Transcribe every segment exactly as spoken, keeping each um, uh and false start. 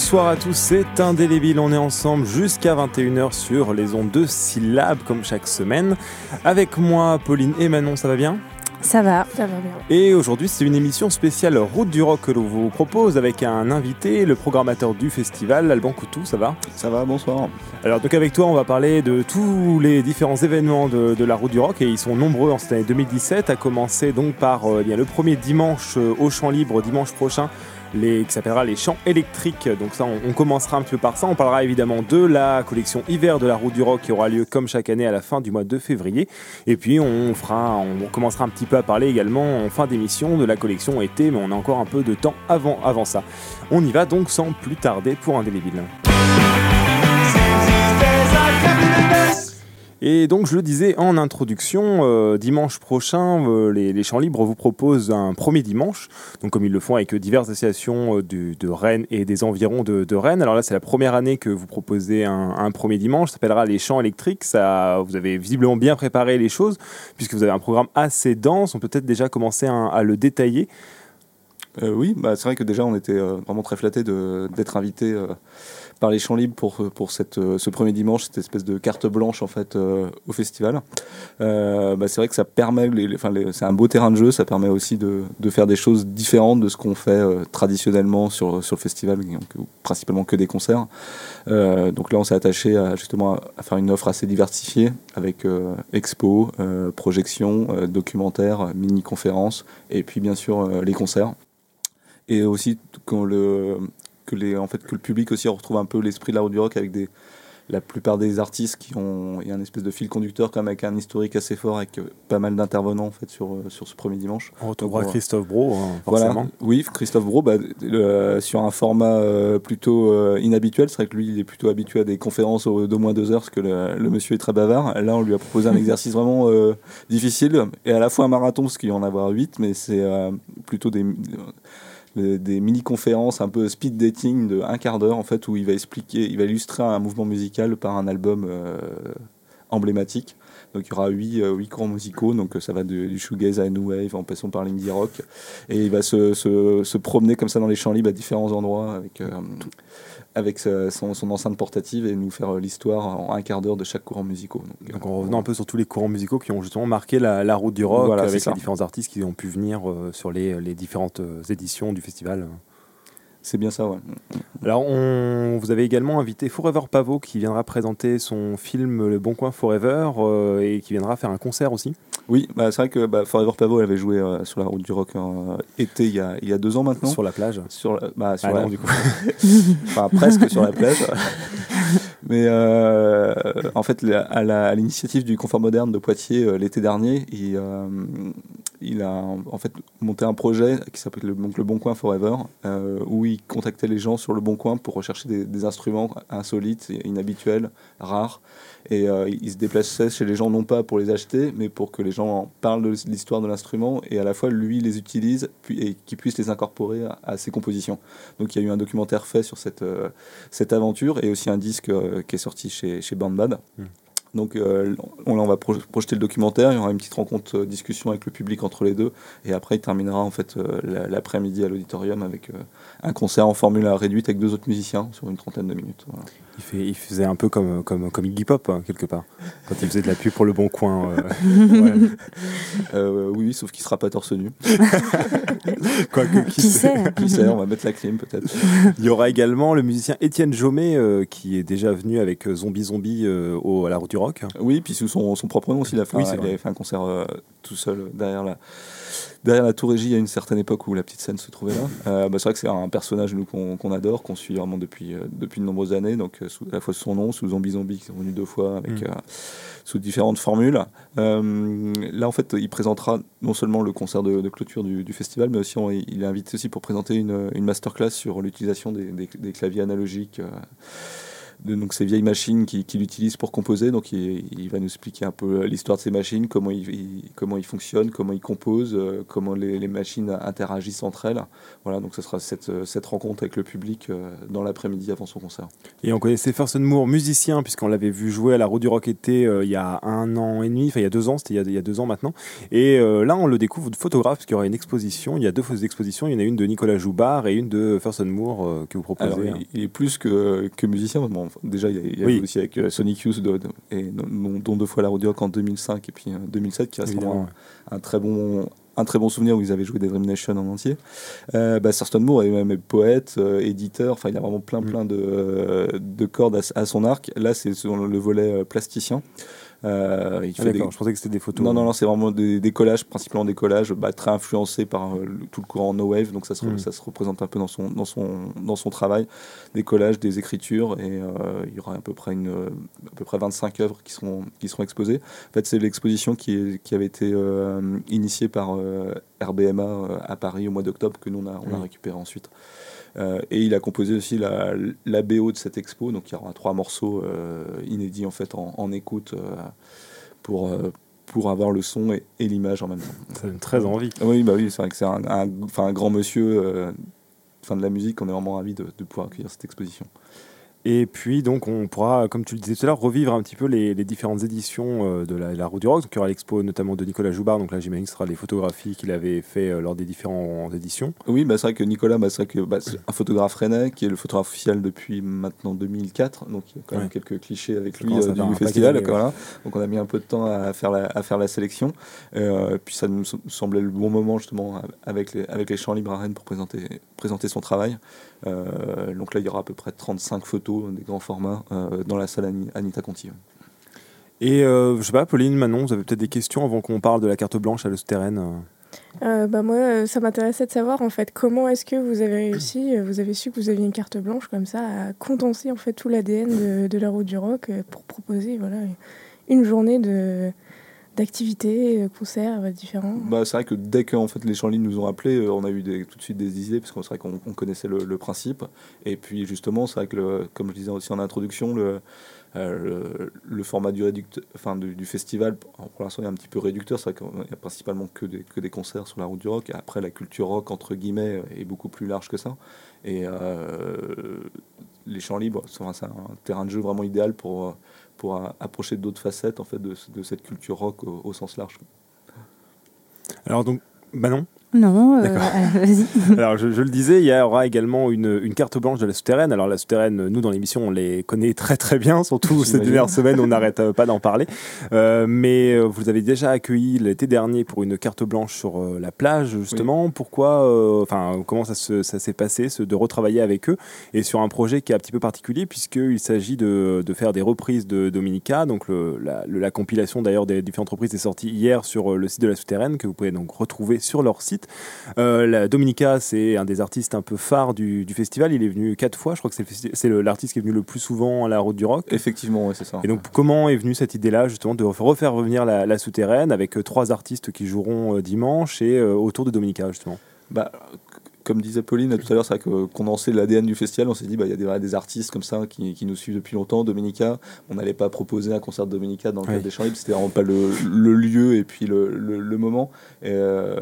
Bonsoir à tous, c'est Indélébile, on est ensemble jusqu'à vingt et une heures sur les ondes de syllabes comme chaque semaine. Avec moi, Pauline et Manon, ça va bien ? Ça va, ça va bien. Et aujourd'hui, c'est une émission spéciale Route du Rock que l'on vous propose avec un invité, le programmateur du festival, Alban Coutou, ça va ? Ça va, bonsoir. Alors donc avec toi, on va parler de tous les différents événements de, de la Route du Rock et ils sont nombreux en cette année deux mille dix-sept, à commencer donc par euh, il y a le premier dimanche euh, au Champ Libre, dimanche prochain, Les, qui s'appellera les Champs électriques. Donc ça, on, on commencera un petit peu par ça. On parlera évidemment de la collection hiver de la Route du Rock qui aura lieu comme chaque année à la fin du mois de février. Et puis on fera, on commencera un petit peu à parler également en fin d'émission de la collection été, mais on a encore un peu de temps avant, avant ça. On y va donc sans plus tarder pour Indélébile. Et donc je le disais en introduction, euh, dimanche prochain, euh, les, les Champs Libres vous proposent un premier dimanche, donc comme ils le font avec diverses associations euh, du, de Rennes et des environs de, de Rennes. Alors là c'est la première année que vous proposez un, un premier dimanche, ça s'appellera les Champs électriques. Ça, vous avez visiblement bien préparé les choses, puisque vous avez un programme assez dense, on peut peut-être déjà commencer à, à le détailler. Euh, oui, bah, c'est vrai que déjà on était euh, vraiment très flattés de, d'être invités euh, par les Champs Libres pour, pour cette, euh, ce premier dimanche, cette espèce de carte blanche en fait euh, au festival. Euh, bah, c'est vrai que ça permet, les, les, enfin, les, c'est un beau terrain de jeu, ça permet aussi de, de faire des choses différentes de ce qu'on fait euh, traditionnellement sur, sur le festival, donc principalement que des concerts. Euh, donc là on s'est attaché à, justement à, à faire une offre assez diversifiée avec euh, expo, euh, projections, euh, documentaires, mini-conférences et puis bien sûr euh, les concerts. Et aussi qu'on le, que, les, en fait, que le public aussi retrouve un peu l'esprit de la Route du Rock avec des, la plupart des artistes qui ont, il y a un espèce de fil conducteur quand même avec un historique assez fort avec pas mal d'intervenants en fait sur, sur ce premier dimanche. On retrouvera Donc, Christophe Brault, hein, forcément. Voilà, oui, Christophe Brault, bah, le, sur un format euh, plutôt euh, inhabituel. C'est vrai que lui, il est plutôt habitué à des conférences au, d'au moins deux heures parce que le, le monsieur est très bavard. Là, on lui a proposé un exercice vraiment euh, difficile et à la fois un marathon parce qu'il y en a avoir huit, mais c'est euh, plutôt des... des mini-conférences un peu speed dating de un quart d'heure en fait où il va expliquer, il va illustrer un mouvement musical par un album euh, emblématique. Donc il y aura huit, euh, huit courants musicaux, donc ça va de, du shoegaze à new wave en passant par l'indie rock et il va se, se, se promener comme ça dans les Champs Libres à différents endroits avec, euh, avec sa, son, son enceinte portative et nous faire l'histoire en un quart d'heure de chaque courant musical. Donc, donc en revenant un peu sur tous les courants musicaux qui ont justement marqué la, la Route du Rock, voilà, avec les différents artistes qui ont pu venir euh, sur les, les différentes euh, éditions du festival. C'est bien ça, ouais. Alors, on, vous avez également invité Forever Pavot qui viendra présenter son film Le Bon Coin Forever euh, et qui viendra faire un concert aussi. Oui, bah, c'est vrai que bah, Forever Pavot avait joué euh, sur la Route du Rock euh, été il y, a, il y a deux ans maintenant. Sur la plage Sur la, bah, sur ah la, non, du coup. Enfin, presque sur la plage. Mais euh, en fait, à, la, à l'initiative du Confort Moderne de Poitiers euh, l'été dernier, il, euh, il a en fait monté un projet qui s'appelle le, donc, le Bon Coin Forever, euh, où il contactait les gens sur le Bon Coin pour rechercher des, des instruments insolites, inhabituels, rares. Et euh, il se déplaçait chez les gens non pas pour les acheter, mais pour que les gens parlent de l'histoire de l'instrument et à la fois lui les utilise puis, et qu'il puisse les incorporer à, à ses compositions. Donc il y a eu un documentaire fait sur cette, euh, cette aventure et aussi un disque euh, qui est sorti chez, chez Band Bad. Mmh. Donc euh, on, on va pro- projeter le documentaire, il y aura une petite rencontre euh, discussion avec le public entre les deux et après il terminera en fait euh, l'après-midi à l'auditorium avec euh, un concert en formule réduite avec deux autres musiciens sur une trentaine de minutes. Voilà. Il, fait, il faisait un peu comme, comme, comme Iggy Pop hein, quelque part quand il faisait de la pub pour Le Bon Coin. Euh, ouais. euh, oui, sauf qu'il sera pas torse nu. Quoique, qui, qui sait Qui sait, on va mettre la clim peut-être. Il y aura également le musicien Étienne Jomet euh, qui est déjà venu avec Zombie Zombie euh, au, à la Route du Rock. Oui, puis sous son, son propre nom aussi, il a fait, oui, un, il avait fait un concert euh, tout seul derrière la, derrière la Tour Régie à une certaine époque où la petite scène se trouvait là. Euh, bah, c'est vrai que c'est un personnage nous, qu'on, qu'on adore, qu'on suit vraiment depuis, euh, depuis de nombreuses années, donc euh, sous, à la fois sous son nom, sous Zombie Zombie qui sont venus deux fois, avec, mmh. euh, sous différentes formules. Euh, là, en fait, il présentera non seulement le concert de, de clôture du, du festival, mais aussi on, il est invité aussi pour présenter une, une masterclass sur l'utilisation des, des, des claviers analogiques. Euh, de donc, ces vieilles machines qu'il, qu'il utilise pour composer. Donc il, il va nous expliquer un peu l'histoire de ces machines, comment ils, il, comment ils fonctionnent, comment ils composent, euh, comment les, les machines interagissent entre elles. Voilà, donc ce sera cette, cette rencontre avec le public euh, dans l'après-midi avant son concert. Et on connaissait Thurston Moore, musicien, puisqu'on l'avait vu jouer à la Roue du Rock été euh, il y a un an et demi, enfin il y a deux ans, c'était il y a, il y a deux ans maintenant. Et euh, là, on le découvre photographe, parce qu'il y aura une exposition. Il y a deux fausses expositions. Il y en a une de Nicolas Joubard et une de Thurston Moore euh, que vous proposez. Alors, hein. il, il est plus que, que musicien. Bon, déjà, il y a, il y a oui. aussi avec euh, Sonic Youth, de, de, et, dont, dont deux fois la Roue du Rock en deux mille cinq et puis euh, deux mille sept, qui reste un, un très bon... un très bon souvenir où ils avaient joué des Dream Nation en entier. Euh, bah, Thurston Moore est même poète, euh, éditeur, enfin il a vraiment plein plein de, euh, de cordes à, à son arc. Là c'est sur le volet euh, plasticien. Euh, il ah, fait d'accord, des... je pensais que c'était des photos. Non, non, non, c'est vraiment des, des collages, principalement des collages, bah, très influencés par euh, le, tout le courant no wave, donc ça se, mm. ça se représente un peu dans son, dans son, dans son travail. Des collages, des écritures, et euh, il y aura à peu près, une, à peu près vingt-cinq œuvres qui seront, qui seront exposées. En fait, c'est l'exposition qui, est, qui avait été euh, initiée par euh, R B M A euh, à Paris au mois d'octobre, que nous on a, on a mm. récupéré ensuite. Euh, et il a composé aussi la, la B O de cette expo, donc il y aura trois morceaux euh, inédits en fait en, en écoute euh, pour, euh, pour avoir le son et, et l'image en même temps. Ça donne très envie. Oui, bah oui, c'est vrai que c'est un, un, un grand monsieur euh, fin de la musique, on est vraiment ravis de, de pouvoir accueillir cette exposition. Et puis, donc, on pourra, comme tu le disais tout à l'heure, revivre un petit peu les, les différentes éditions euh, de la, la Roue du Rock. Donc, il y aura l'expo notamment de Nicolas Joubard. Donc là, j'imagine que ce sera les photographies qu'il avait fait euh, lors des différentes éditions. Oui, bah, c'est vrai que Nicolas, bah, c'est, vrai que, bah, c'est un photographe rennais qui est le photographe officiel depuis maintenant deux mille quatre. Donc, il y a quand même ouais. quelques clichés avec lui euh, du festival. Années, voilà. Donc, on a mis un peu de temps à faire la, à faire la sélection. Euh, puis, ça nous semblait le bon moment, justement, avec les, avec les Champs Libres à Rennes pour présenter, présenter son travail. Euh, donc là, il y aura à peu près trente-cinq photos, des grands formats, euh, dans la salle Anita Conti. Et euh, je sais pas, Pauline, Manon, vous avez peut-être des questions avant qu'on parle de la carte blanche à Le Souterraine euh, bah moi, ça m'intéressait de savoir en fait comment est-ce que vous avez réussi, vous avez su que vous aviez une carte blanche comme ça à condenser en fait tout l'A D N de, de la Roue du Rock pour proposer voilà une journée de d'activités, concerts différents. Bah, c'est vrai que dès que en fait, les Champs Libres nous ont appelés, on a eu des, tout de suite des idées, parce que c'est vrai qu'on on connaissait le, le principe. Et puis justement, c'est vrai que, le, comme je disais aussi en introduction, le, euh, le, le format du, réducteur, enfin, du, du festival, pour l'instant, est un petit peu réducteur. C'est vrai qu'il n'y a principalement que des, que des concerts sur la Roue du Rock. Et après, la culture rock, entre guillemets, est beaucoup plus large que ça. Et euh, les Champs Libres, c'est un terrain de jeu vraiment idéal pour... pour approcher d'autres facettes en fait, de, de cette culture rock au, au sens large. Alors donc, bah non Non, euh, vas-y. Alors, je, je le disais, il y aura également une, une carte blanche de la Souterraine. Alors, la Souterraine, nous, dans l'émission, on les connaît très très bien, surtout ces dernières semaines, on n'arrête pas d'en parler. Euh, mais vous avez déjà accueilli l'été dernier pour une carte blanche sur euh, la plage, justement. Oui. Pourquoi, enfin, euh, comment ça, se, ça s'est passé, ce, de retravailler avec eux, et sur un projet qui est un petit peu particulier, puisqu'il s'agit de, de faire des reprises de Dominica. Donc, le, la, le, la compilation, d'ailleurs, des différentes reprises est sortie hier sur le site de la Souterraine, que vous pouvez donc retrouver sur leur site. Euh, la Dominica, c'est un des artistes un peu phares du, du festival. Il est venu quatre fois. Je crois que c'est, le, c'est le, l'artiste qui est venu le plus souvent à la Route du Rock. Effectivement, oui, c'est ça. Et donc, comment est venue cette idée-là, justement, de refaire revenir la, la Souterraine avec euh, trois artistes qui joueront euh, dimanche et euh, autour de Dominica, justement? Bah, comme disait Pauline tout à l'heure, c'est vrai que condenser l'A D N du festival, on s'est dit, bah, il y a des, des artistes comme ça qui, qui nous suivent depuis longtemps. Dominica, on n'allait pas proposer un concert de Dominica dans le cadre oui. des Champs Libres, c'était vraiment pas le, le lieu et puis le, le, le moment. Et, euh,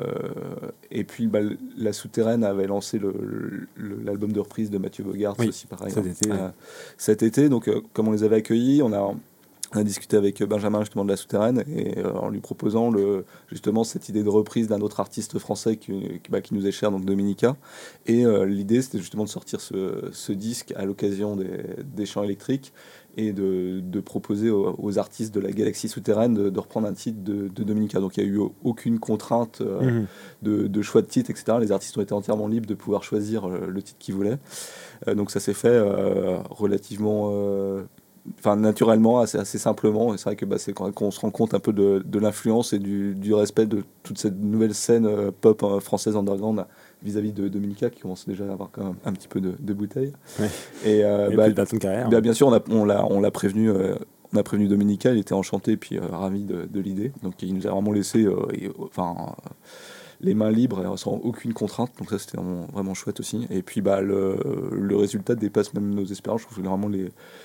et puis bah, la Souterraine avait lancé le, le, l'album de reprise de Mathieu Bogart, oui, aussi pareil. Cet été, euh, oui. cet été, donc euh, comme on les avait accueillis, on a... On a discuté avec Benjamin justement de la Souterraine et euh, en lui proposant le, justement cette idée de reprise d'un autre artiste français qui, qui, bah, qui nous est cher, donc Dominica. Et euh, l'idée c'était justement de sortir ce, ce disque à l'occasion des, des Chants électriques et de, de proposer aux, aux artistes de la galaxie souterraine de, de reprendre un titre de, de Dominica. Donc il n'y a eu aucune contrainte euh, mmh. de, de choix de titre, et cetera. Les artistes ont été entièrement libres de pouvoir choisir euh, le titre qu'ils voulaient. Euh, donc ça s'est fait euh, relativement... Euh, Enfin, naturellement, assez, assez simplement. Et c'est vrai que bah, c'est quand on se rend compte un peu de, de l'influence et du, du respect de toute cette nouvelle scène euh, pop euh, française underground vis-à-vis de Dominica qui commence déjà à avoir quand même un petit peu de, de bouteille. Ouais. Et, euh, et bah, puis de carrière. Bah, bien sûr, on, a, on, l'a, on l'a prévenu. Euh, on a prévenu Dominica, il était enchanté et puis euh, ravi de, de l'idée. Donc il nous a vraiment laissé, euh, et, enfin. Euh, les mains libres sans aucune contrainte, donc ça c'était vraiment, vraiment chouette aussi. Et puis bah, le, le résultat dépasse même nos espérances. Je trouve que vraiment les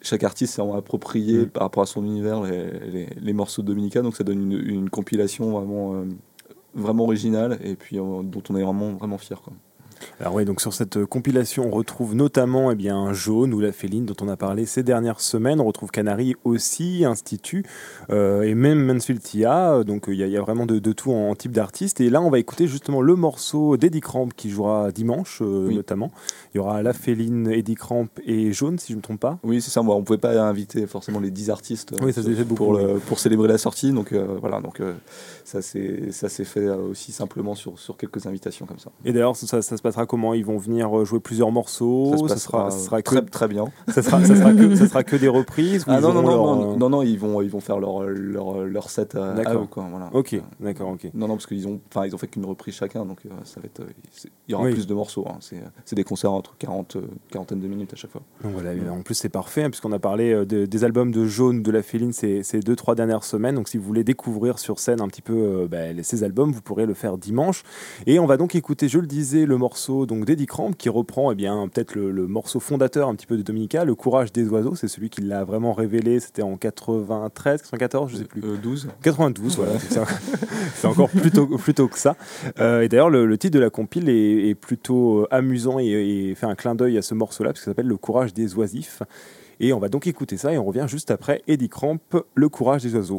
chaque artiste s'est approprié mmh. par rapport à son univers les, les, les morceaux de Dominica, donc ça donne une, une compilation vraiment, euh, vraiment originale et puis euh, dont on est vraiment, vraiment fiers, quoi. Alors oui, donc sur cette compilation, on retrouve notamment eh bien, Jaune ou La Féline dont on a parlé ces dernières semaines. On retrouve Canary aussi, Institut euh, et même Mansfield T A. Donc il y, y a vraiment de, de tout en, en type d'artiste. Et là, on va écouter justement le morceau d'Eddie Cramp qui jouera dimanche euh, oui. notamment. Il y aura La Féline, Eddie Cramp et Jaune, si je ne me trompe pas. Oui, c'est ça. Bon, on ne pouvait pas inviter forcément les dix artistes oui, ça euh, fait pour, beaucoup, le, oui. pour célébrer la sortie. Donc euh, voilà, donc, euh, ça, s'est, ça s'est fait aussi simplement sur, sur quelques invitations comme ça. Et d'ailleurs, ça, ça se passera comment ? Ils vont venir jouer plusieurs morceaux. Ça, se ça sera, ça sera très, que, très bien. Ça sera, ça sera que, ça sera que des reprises. Ah non non non, leur... non non non ils vont ils vont faire leur leur leur set à, à eux, quoi. Voilà. Ok, d'accord, ok. Non non parce qu'ils ont enfin ils ont fait qu'une reprise chacun, donc euh, ça va être il y aura oui. plus de morceaux. Hein. C'est c'est des concerts entre quarante quarantaine de minutes à chaque fois. Donc voilà, en plus c'est parfait hein, puisqu'on a parlé de, des albums de Jaune, de La Féline ces, ces deux trois dernières semaines. Donc si vous voulez découvrir sur scène un petit peu euh, bah, ces albums, vous pourrez le faire dimanche. Et on va donc écouter, je le disais, le morceau donc d'Eddie Cramp qui reprend eh bien peut-être le, le morceau fondateur un petit peu de Dominica, Le Courage des Oiseaux. C'est celui qui l'a vraiment révélé. C'était en quatre-vingt-treize, quatre-vingt-quatorze, je sais plus. Euh, douze. quatre-vingt-douze, voilà. C'est, c'est encore plus tôt, plus tôt que ça. Euh, et d'ailleurs, le, le titre de la compile est, est plutôt amusant et, et fait un clin d'œil à ce morceau-là parce que ça s'appelle Le Courage des Oisifs. Et on va donc écouter ça et on revient juste après Eddie Cramp, Le Courage des Oiseaux.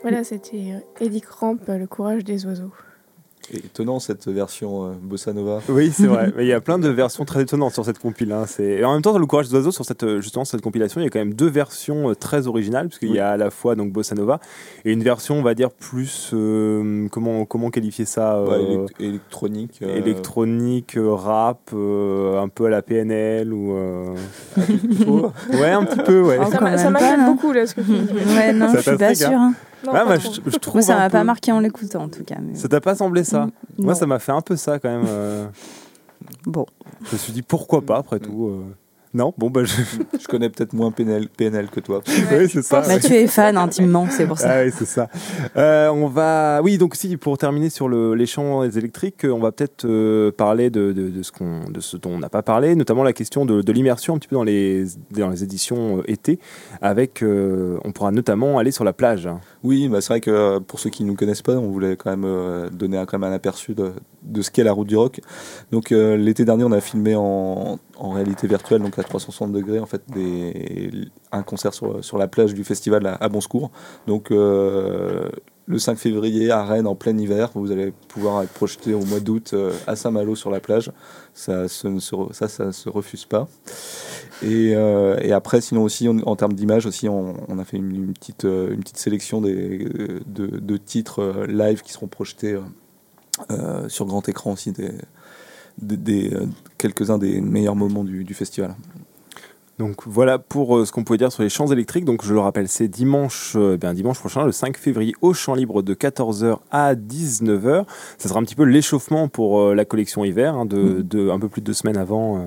Voilà, c'était Eddie Cramp, Le courage des oiseaux. Et étonnant cette version euh, bossa nova. Oui, c'est vrai. Il y a plein de versions très étonnantes sur cette compile. Hein. C'est... Et en même temps, dans Le courage des oiseaux, sur cette, justement, cette compilation, il y a quand même deux versions euh, très originales, puisqu'il oui. y a à la fois donc, bossa nova et une version, on va dire, plus. Euh, comment, comment qualifier ça euh, ouais, élect- Électronique. Euh... Électronique, euh, rap, euh, un peu à la P N L. Ou, euh... ouais, un petit peu. Ouais. Oh, ça, m'a, ça m'inquiète pas, beaucoup, là, ce que tu dis. Ouais, non, ça je suis pas sûre. Hein. Non, ouais, bah, je, je trouve moi, ça m'a peu... pas marqué en l'écoutant, en tout cas. Mais... Ça t'a pas semblé ça? Mmh, Moi, ça m'a fait un peu ça, quand même. Euh... Bon. Je me suis dit, pourquoi pas, après tout euh... Non, bon, bah, je... je connais peut-être moins P N L, P N L que toi. Ouais, oui, c'est ça. Bah, tu es fan intimement, c'est pour ça. Ah oui, c'est ça. Euh, on va, oui, donc si pour terminer sur le, les champs électriques, on va peut-être euh, parler de, de, de ce qu'on, de ce dont on n'a pas parlé, notamment la question de, de l'immersion un petit peu dans les, dans les éditions euh, été. Avec, euh, on pourra notamment aller sur la plage. Oui, bah, c'est vrai que pour ceux qui ne nous connaissent pas, on voulait quand même euh, donner un, quand même un aperçu de, de ce qu'est la route du rock. Donc euh, l'été dernier, on a filmé en, en réalité virtuelle, donc à trois cent soixante degrés, en fait, des, un concert sur, sur la plage du festival à, à Bonsecours. Donc euh, le cinq février à Rennes en plein hiver, vous allez pouvoir être projeté au mois d'août euh, à Saint-Malo sur la plage. Ça, ça, ne se, ça, ça se refuse pas. Et, euh, et après, sinon aussi, on, en termes d'image aussi, on, on a fait une, une, petite, une petite sélection des, de, de titres live qui seront projetés euh, sur grand écran aussi, des, des, des, quelques-uns des meilleurs moments du, du festival. Donc voilà pour euh, ce qu'on pouvait dire sur les champs électriques. Donc je le rappelle, c'est dimanche, euh, bien, dimanche prochain, le cinq février, au Champ Libre de quatorze heures à dix-neuf heures. Ça sera un petit peu l'échauffement pour euh, la collection hiver, hein, de, mmh. de, un peu plus de deux semaines avant. Euh.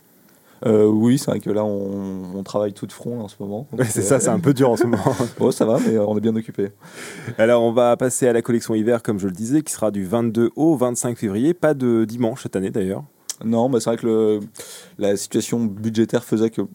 Euh, oui, c'est vrai que là, on, on travaille tout de front en ce moment. Ouais, c'est ça, c'est un peu dur en ce moment. Bon, ça va, mais on est bien occupé. Alors, on va passer à la collection hiver, comme je le disais, qui sera du vingt-deux au vingt-cinq février. Pas de dimanche cette année, d'ailleurs. Non, bah c'est vrai que le, la situation budgétaire faisait que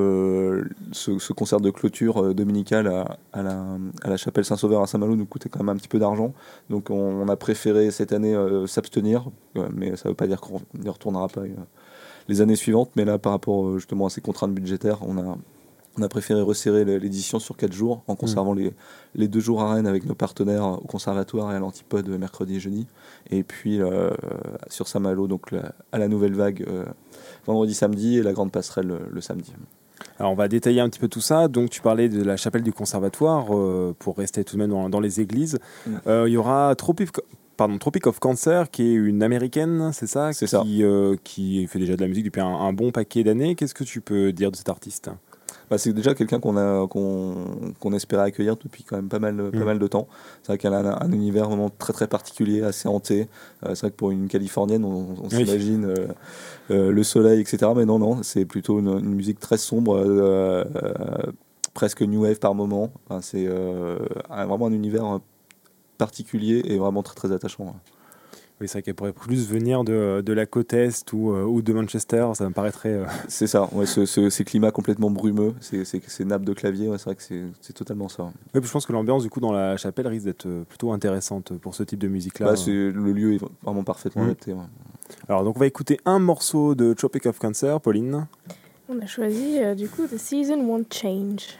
le, ce, ce concert de clôture euh, dominical à, à, la, à la chapelle Saint-Sauveur à Saint-Malo nous coûtait quand même un petit peu d'argent. Donc on, on a préféré cette année euh, s'abstenir, euh, mais ça ne veut pas dire qu'on n'y retournera pas euh, les années suivantes. Mais là, par rapport justement à ces contraintes budgétaires, on a, on a préféré resserrer l'édition sur quatre jours en conservant mmh. les, les deux jours à Rennes avec nos partenaires au Conservatoire et à l'Antipode mercredi et jeudi. Et puis euh, sur Saint-Malo, donc la, à la Nouvelle Vague, euh, vendredi, samedi, et la Grande Passerelle le, le samedi. Alors on va détailler un petit peu tout ça. Donc tu parlais de la chapelle du Conservatoire, euh, pour rester tout de même dans, dans les églises. Il mmh. euh, y aura Tropic, pardon, Tropic of Cancer, qui est une américaine, c'est ça, c'est qui, ça. Euh, qui fait déjà de la musique depuis un, un bon paquet d'années. Qu'est-ce que tu peux dire de cet artiste ? Bah, c'est déjà quelqu'un qu'on, a, qu'on, qu'on espérait accueillir depuis quand même pas mal, mmh. pas mal de temps. C'est vrai qu'elle a un, un univers vraiment très très particulier, assez hanté. Euh, c'est vrai que pour une Californienne, on, on oui. s'imagine euh, euh, le soleil, et cetera. Mais non, non, c'est plutôt une, une musique très sombre, euh, euh, presque new wave par moment. Enfin, c'est euh, un, vraiment un univers particulier et vraiment très très attachant. Oui, c'est vrai qu'elle pourrait plus venir de, de la côte Est ou, euh, ou de Manchester, ça me paraîtrait... Euh... C'est ça, ouais, ce, ce, ces climats complètement brumeux, ces, ces, ces nappes de clavier, ouais, c'est vrai que c'est, c'est totalement ça. Oui, je pense que l'ambiance du coup dans la chapelle risque d'être plutôt intéressante pour ce type de musique-là. Bah, c'est, le lieu est vraiment parfaitement mmh. adapté. Ouais. Alors donc on va écouter un morceau de Tropic of Cancer, Pauline. On a choisi euh, du coup The Season Won't Change.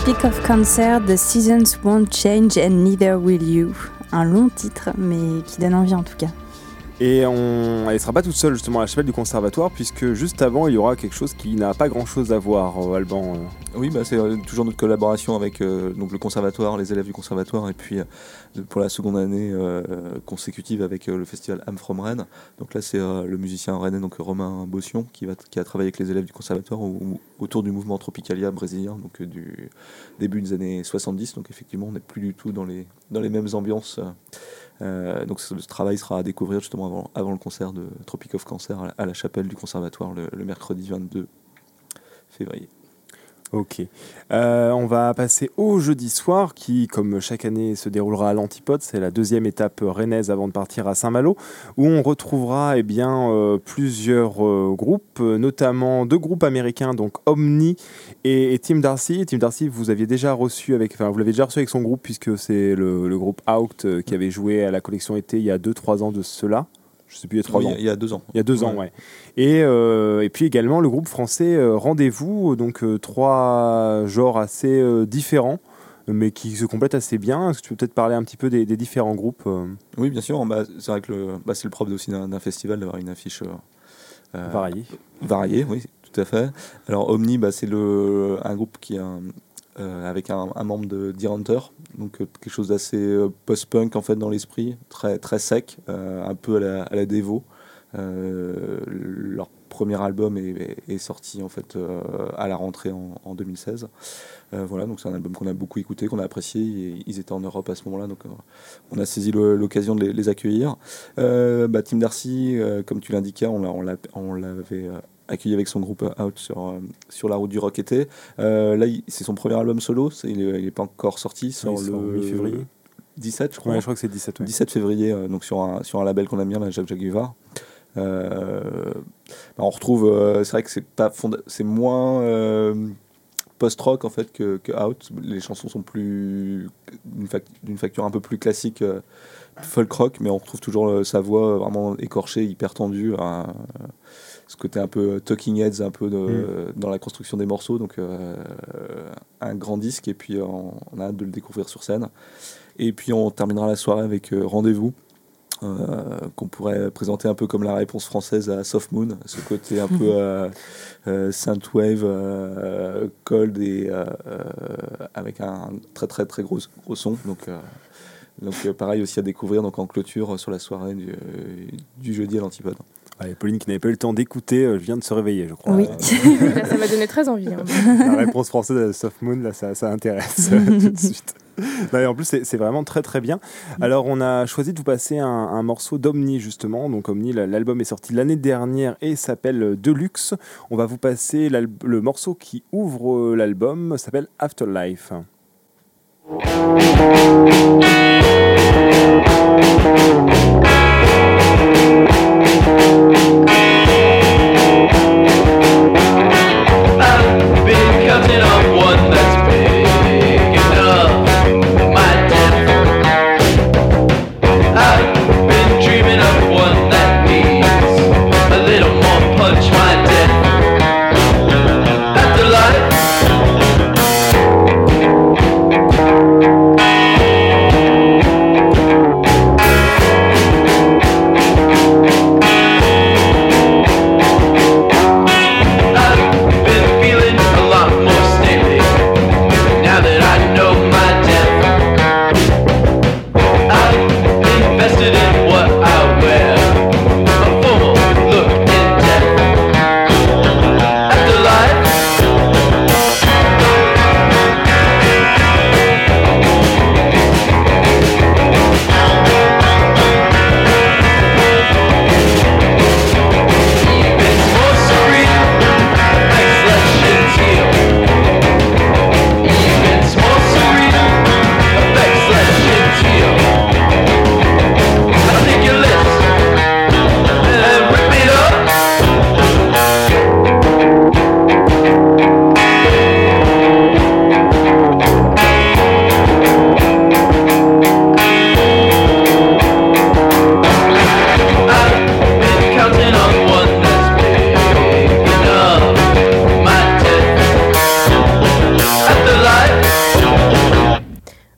Tropic of Cancer, The Seasons Won't Change and Neither Will You. Un long titre, mais qui donne envie en tout cas. Et on... elle ne sera pas toute seule justement à la chapelle du conservatoire, puisque juste avant il y aura quelque chose qui n'a pas grand chose à voir, Alban. Oui, bah, c'est toujours notre collaboration avec euh, donc le conservatoire, les élèves du conservatoire, et puis euh, pour la seconde année euh, consécutive avec euh, le festival Am From Rennes. Donc là c'est euh, le musicien rennais, donc Romain Bossion, qui, va, qui a travaillé avec les élèves du conservatoire au, autour du mouvement Tropicalia brésilien, donc euh, du début des années soixante-dix. Donc effectivement on n'est plus du tout dans les, dans les mêmes ambiances. Euh, Euh, donc ce, ce travail sera à découvrir justement avant, avant le concert de Tropic of Cancer à la, à la chapelle du conservatoire le, le mercredi vingt-deux février. Ok. Euh, on va passer au jeudi soir qui, comme chaque année, se déroulera à l'Antipode. C'est la deuxième étape rennaise avant de partir à Saint-Malo, où on retrouvera eh bien, euh, plusieurs euh, groupes, notamment deux groupes américains, donc Omni et, et Tim Darcy. Tim Darcy, vous aviez déjà reçu avec, enfin, vous l'avez déjà reçu avec son groupe, puisque c'est le, le groupe Out euh, qui avait joué à la collection été il y a deux trois ans de cela. Je sais plus, il y a trois oui, ans. Il y a deux ans. Il y a deux ouais. ans, ouais. Et, euh, et puis également le groupe français euh, Rendez-vous, donc euh, trois genres assez euh, différents, mais qui se complètent assez bien. Est-ce que tu peux peut-être parler un petit peu des, des différents groupes euh... Oui, bien sûr. Bah, c'est vrai que le, bah, c'est le propre aussi d'un, d'un festival d'avoir une affiche euh, variée. Variée, oui, tout à fait. Alors Omni, bah, c'est le, un groupe qui a un, Euh, avec un, un membre de Deer Hunter, donc euh, quelque chose d'assez euh, post-punk en fait dans l'esprit, très très sec, euh, un peu à la, à la Devo. Euh, leur premier album est, est, est sorti en fait euh, à la rentrée en, en deux mille seize. Euh, voilà, donc c'est un album qu'on a beaucoup écouté, qu'on a apprécié. Et ils étaient en Europe à ce moment-là, donc euh, on a saisi le, l'occasion de les, les accueillir. Euh, bah, Tim Darcy, euh, comme tu l'indiquais, on, l'a, on, l'a, on l'avait euh, accueilli avec son groupe Out sur, euh, sur la route du rock été. Euh, là, il, c'est son premier album solo, c'est, il n'est pas encore sorti, sur oui, le mi-février. dix-sept, je crois. Ouais, je crois que c'est dix-sept. Ouais. dix-sept février, euh, donc sur un, sur un label qu'on aime bien, la Jacques Jaguar. Euh, bah, on retrouve, euh, c'est vrai que c'est, pas fonda- c'est moins euh, post-rock en fait que, que Out. Les chansons sont plus d'une, fac- d'une facture un peu plus classique, euh, folk rock, mais on retrouve toujours euh, sa voix vraiment écorchée, hyper tendue. Euh, ce côté un peu Talking Heads, un peu de, mm. dans la construction des morceaux. Donc euh, un grand disque, et puis on, on a hâte de le découvrir sur scène. Et puis on terminera la soirée avec euh, Rendez-vous, euh, qu'on pourrait présenter un peu comme la réponse française à Soft Moon, ce côté un peu euh, euh, synthwave, euh, cold, et euh, euh, avec un très très très gros, gros son. Donc, euh, donc euh, pareil aussi à découvrir donc, en clôture sur la soirée du, du jeudi à l'Antipode. Ouais, Pauline qui n'avait pas eu le temps d'écouter, euh, vient de se réveiller, je crois. Oui. Là, ça m'a donné très envie. Hein. La réponse française à Soft Moon, là, ça, ça intéresse tout de suite. Non, et en plus, c'est, c'est vraiment très très bien. Alors, on a choisi de vous passer un, un morceau d'Omni, justement. Donc, Omni, l'album est sorti l'année dernière et s'appelle Deluxe. On va vous passer le morceau qui ouvre l'album, s'appelle Afterlife. I've been counting on one that's big enough for my death. I've been dreaming of one that needs a little more punch, my death. Afterlife.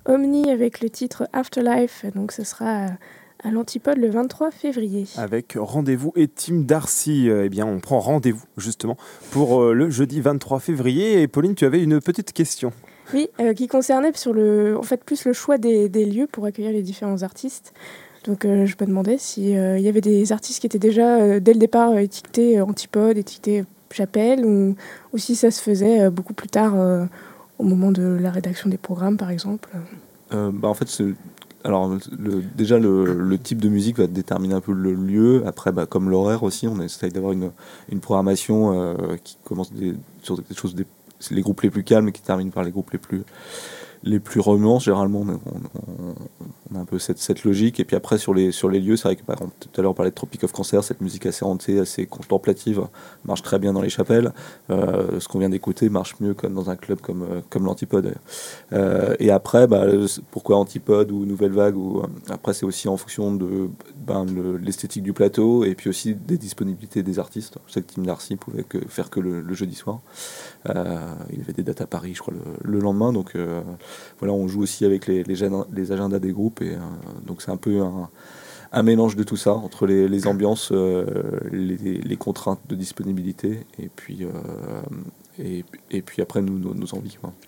Omni avec le titre Afterlife, donc ce sera à l'Antipode le vingt-trois février. Avec Rendez-vous et Team Darcy, euh, eh bien on prend rendez-vous justement pour euh, le jeudi vingt-trois février. Et Pauline, tu avais une petite question. Oui, euh, qui concernait sur le, en fait, plus le choix des, des lieux pour accueillir les différents artistes. Donc euh, je me demandais s'il euh, y avait des artistes qui étaient déjà euh, dès le départ euh, étiquetés euh, Antipode, étiquetés Chapelle, ou, ou si ça se faisait euh, beaucoup plus tard euh, au moment de la rédaction des programmes par exemple. Euh, bah, en fait, c'est... Alors, le, déjà, le, le type de musique va déterminer un peu le lieu. Après, bah, comme l'horaire aussi, on essaye d'avoir une, une programmation euh, qui commence des, sur des choses, des, c'est les groupes les plus calmes et qui termine par les groupes les plus, les plus remuants. Généralement, on, on, on a un peu cette, cette logique. Et puis après, sur les, sur les lieux, c'est vrai que par exemple, tout à l'heure, on parlait de Tropic of Cancer, cette musique assez hantée, assez contemplative, marche très bien dans les chapelles. Euh, ce qu'on vient d'écouter marche mieux comme dans un club comme, comme l'Antipode. Euh, et après, bah, pourquoi Antipode ou Nouvelle Vague ou, après, c'est aussi en fonction de ben, le, l'esthétique du plateau et puis aussi des disponibilités des artistes. Je sais que Team Darcy pouvait que, faire que le, le jeudi soir. Euh, il y avait des dates à Paris, je crois, le, le lendemain. Donc euh, voilà, on joue aussi avec les, les, les agendas des groupes. Et, euh, donc c'est un peu un, un mélange de tout ça, entre les, les ambiances, euh, les, les contraintes de disponibilité et puis, euh, et, et puis après nous, nos, nos envies. Quoi.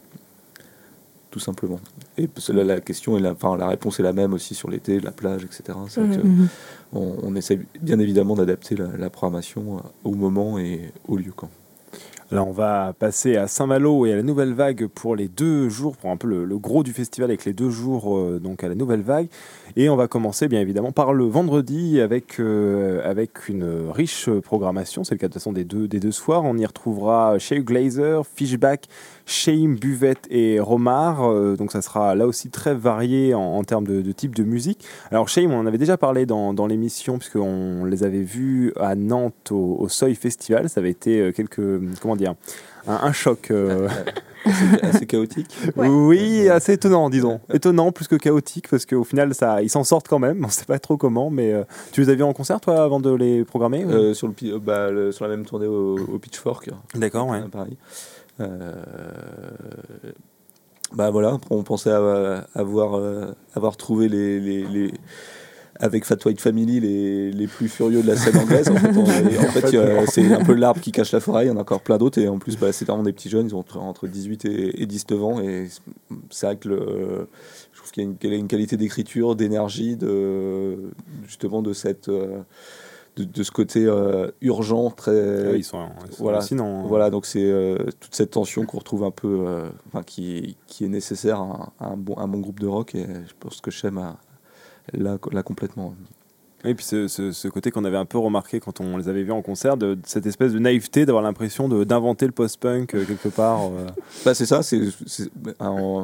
Tout simplement. Et la, la question, est la, enfin, la réponse est la même aussi sur l'été, la plage, et cetera. C'est vrai Mmh. que on, on essaie bien évidemment d'adapter la, la programmation au moment et au lieu. Quoi. Là, on va passer à Saint-Malo et à la Nouvelle Vague pour les deux jours, pour un peu le, le gros du festival avec les deux jours euh, donc à la Nouvelle Vague. Et on va commencer bien évidemment par le vendredi avec, euh, avec une riche programmation. C'est le cas de toute façon des deux, des deux soirs. On y retrouvera Shea Glazer, Fishback, Shame, Buvette et Romar. Euh, donc ça sera là aussi très varié en, en termes de, de type de musique. Alors Shame, on en avait déjà parlé dans, dans l'émission puisqu'on les avait vus à Nantes au, au Seuil Festival. Ça avait été quelques... Comment dire un, un choc. Euh... assez, assez chaotique. Ouais. Oui, assez étonnant, disons. Étonnant plus que chaotique, parce qu'au final, ça, ils s'en sortent quand même. On ne sait pas trop comment, mais euh, tu les as vus en concert, toi, avant de les programmer euh, sur, le, bah, le, sur la même tournée au, au Pitchfork. D'accord, ouais. À Paris. Euh, bah voilà, on pensait avoir, avoir, euh, avoir trouvé les... les, les avec Fat White Family, les, les plus furieux de la scène anglaise. En fait, on, en fait euh, c'est un peu l'arbre qui cache la forêt. Il y en a encore plein d'autres. Et en plus, bah, c'est vraiment des petits jeunes. Ils ont entre, entre dix-huit et, et dix-neuf ans. Et c'est vrai que le, je trouve qu'il y a une, qu'il y a une qualité d'écriture, d'énergie, de, justement de, cette, de, de ce côté euh, urgent. Très, ouais, ils sont, ils sont voilà, hallucinants. Voilà, donc c'est euh, toute cette tension qu'on retrouve un peu, euh, enfin, qui, qui est nécessaire à, à un, bon, un bon groupe de rock. Et je pense que Shem a Là, là complètement. Et puis ce, ce, ce côté qu'on avait un peu remarqué quand on les avait vus en concert, de, de cette espèce de naïveté, d'avoir l'impression de, d'inventer le post-punk euh, quelque part. Euh. Bah, c'est ça, c'est, c'est, un,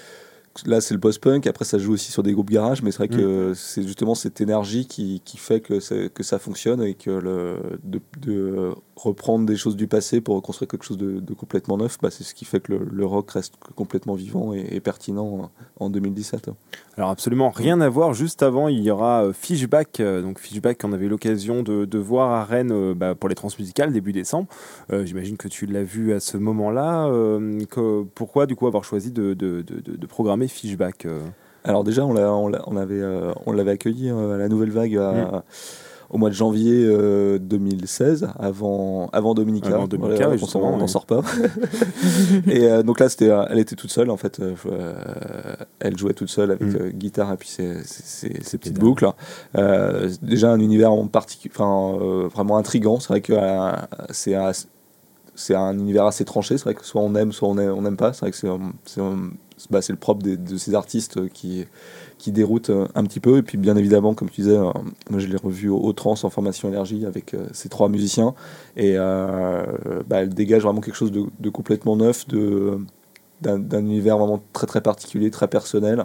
là c'est le post-punk, après ça joue aussi sur des groupes garage, mais c'est vrai que mmh. c'est justement cette énergie qui, qui fait que, que ça fonctionne et que le, de, de reprendre des choses du passé pour reconstruire quelque chose de, de complètement neuf, bah, c'est ce qui fait que le, le rock reste complètement vivant et, et pertinent en, en deux mille dix-sept. Alors absolument rien à voir, juste avant il y aura Fishback, donc Fishback on avait eu l'occasion de, de voir à Rennes euh, bah, pour les transmusicales début décembre, euh, j'imagine que tu l'as vu à ce moment-là, euh, que, pourquoi du coup avoir choisi de, de, de, de programmer Fishback euh... Alors déjà on, l'a, on, l'a, on, avait, euh, on l'avait accueilli euh, à la Nouvelle Vague à, mmh. au mois de janvier euh, deux mille seize, avant, avant Dominica. Avant Dominica, voilà, on n'en sort pas. Et euh, donc là, c'était, elle était toute seule, en fait. Euh, elle jouait toute seule avec mm. euh, guitare et puis ses, ses, ses petites boucles. Euh, déjà, un univers en particul- euh, vraiment intriguant. C'est vrai que euh, c'est, un, c'est un univers assez tranché. C'est vrai que soit on aime, soit on n'aime pas. C'est vrai que c'est, c'est, bah, c'est le propre des, de ces artistes qui... qui déroute un petit peu. Et puis bien évidemment, comme tu disais, euh, moi je l'ai revu au, au Trans en formation énergie avec euh, ces trois musiciens et euh, bah, elle dégage vraiment quelque chose de, de complètement neuf, de, d'un, d'un univers vraiment très très particulier, très personnel,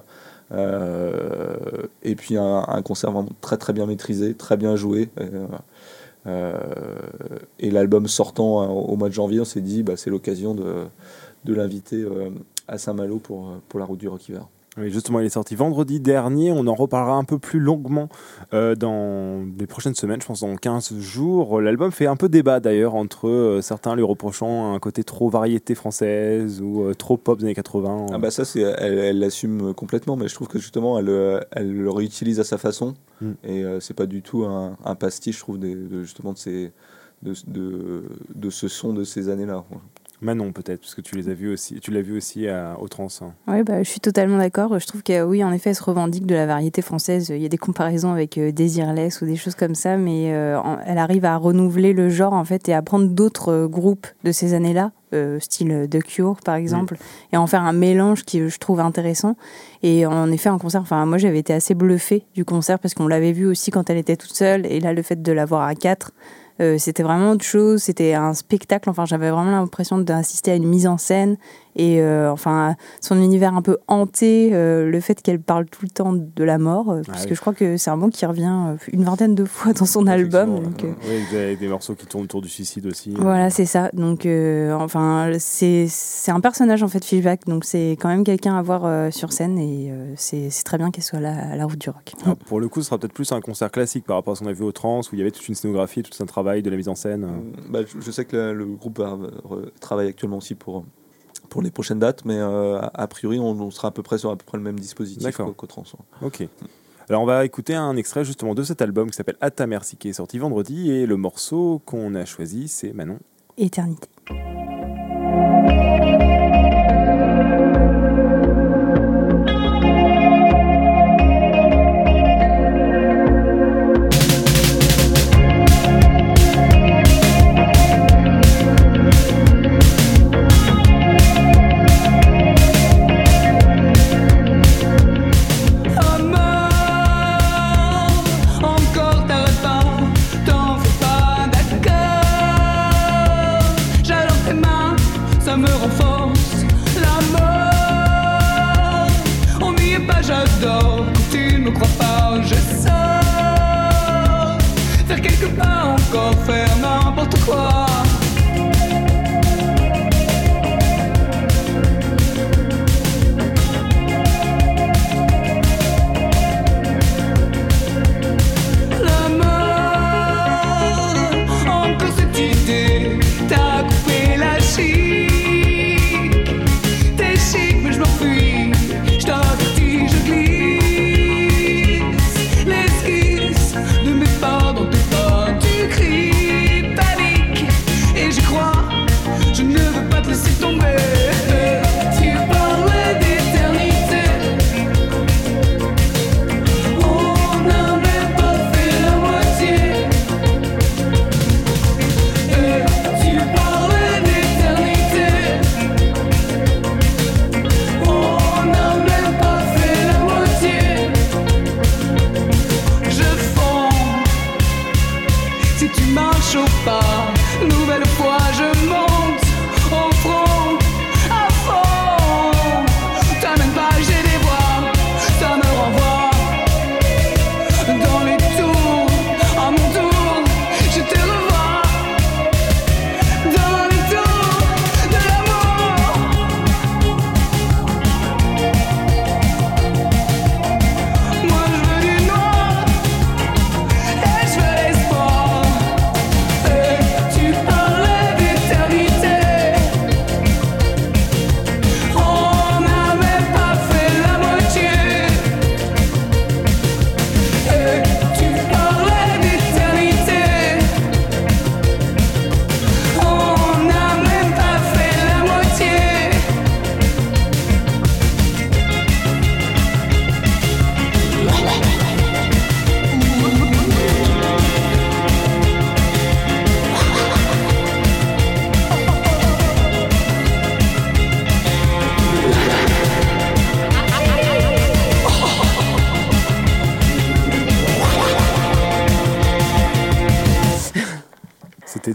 euh, et puis un, un concert vraiment très très bien maîtrisé, très bien joué. Et, euh, et l'album sortant euh, au mois de janvier, on s'est dit bah, c'est l'occasion de, de l'inviter euh, à Saint-Malo pour, pour la route du rock hiver. Oui, justement, il est sorti vendredi dernier. On en reparlera un peu plus longuement euh, dans les prochaines semaines, je pense dans quinze jours. L'album fait un peu débat d'ailleurs entre euh, certains lui reprochant un côté trop variété française ou euh, trop pop des années quatre-vingts. Ah bah ça, c'est, elle, elle l'assume complètement, mais je trouve que justement, elle, euh, elle le réutilise à sa façon. Mm. Et euh, c'est pas du tout un, un pastiche, je trouve, des, de, justement de, ces, de, de, de ce son de ces années-là. Manon peut-être, parce que tu les as vus aussi, tu l'as vu aussi à, au Trans. Hein. Oui, bah, je suis totalement d'accord. Je trouve que oui, en effet, elle se revendique de la variété française. Il y a des comparaisons avec euh, Desireless ou des choses comme ça, mais euh, en, elle arrive à renouveler le genre en fait et à prendre d'autres euh, groupes de ces années-là, euh, style The Cure par exemple, mmh. et en faire un mélange qui je trouve intéressant. Et en effet, en concert, enfin moi j'avais été assez bluffée du concert parce qu'on l'avait vu aussi quand elle était toute seule, et là le fait de la voir à quatre. Euh, c'était vraiment autre chose, c'était un spectacle, enfin j'avais vraiment l'impression d'assister à une mise en scène et euh, enfin son univers un peu hanté, euh, le fait qu'elle parle tout le temps de la mort, euh, parce ah, que oui. je crois que c'est un mot qui revient euh, une vingtaine de fois dans son album. Donc, euh, oui, il y a des morceaux qui tournent autour du suicide aussi. Voilà, c'est ça. Donc euh, enfin c'est, c'est un personnage en fait, Fishback, donc c'est quand même quelqu'un à voir euh, sur scène et euh, c'est, c'est très bien qu'elle soit là à la Route du Rock. Alors, pour le coup, ce sera peut-être plus un concert classique par rapport à ce qu'on a vu au Trans, où il y avait toute une scénographie, tout un travail de la mise en scène. Euh, bah, je, je sais que le, le groupe va, euh, travaille actuellement aussi pour, pour les prochaines dates, mais euh, a, a priori, on, on sera à peu près sur à peu près le même dispositif qu'au, qu'au Trans. Ok. Alors, on va écouter un extrait justement de cet album qui s'appelle À ta merci, qui est sorti vendredi, et le morceau qu'on a choisi, c'est Manon. Éternité. Encore t'arrêtes pas, t'en fais pas, d'accord.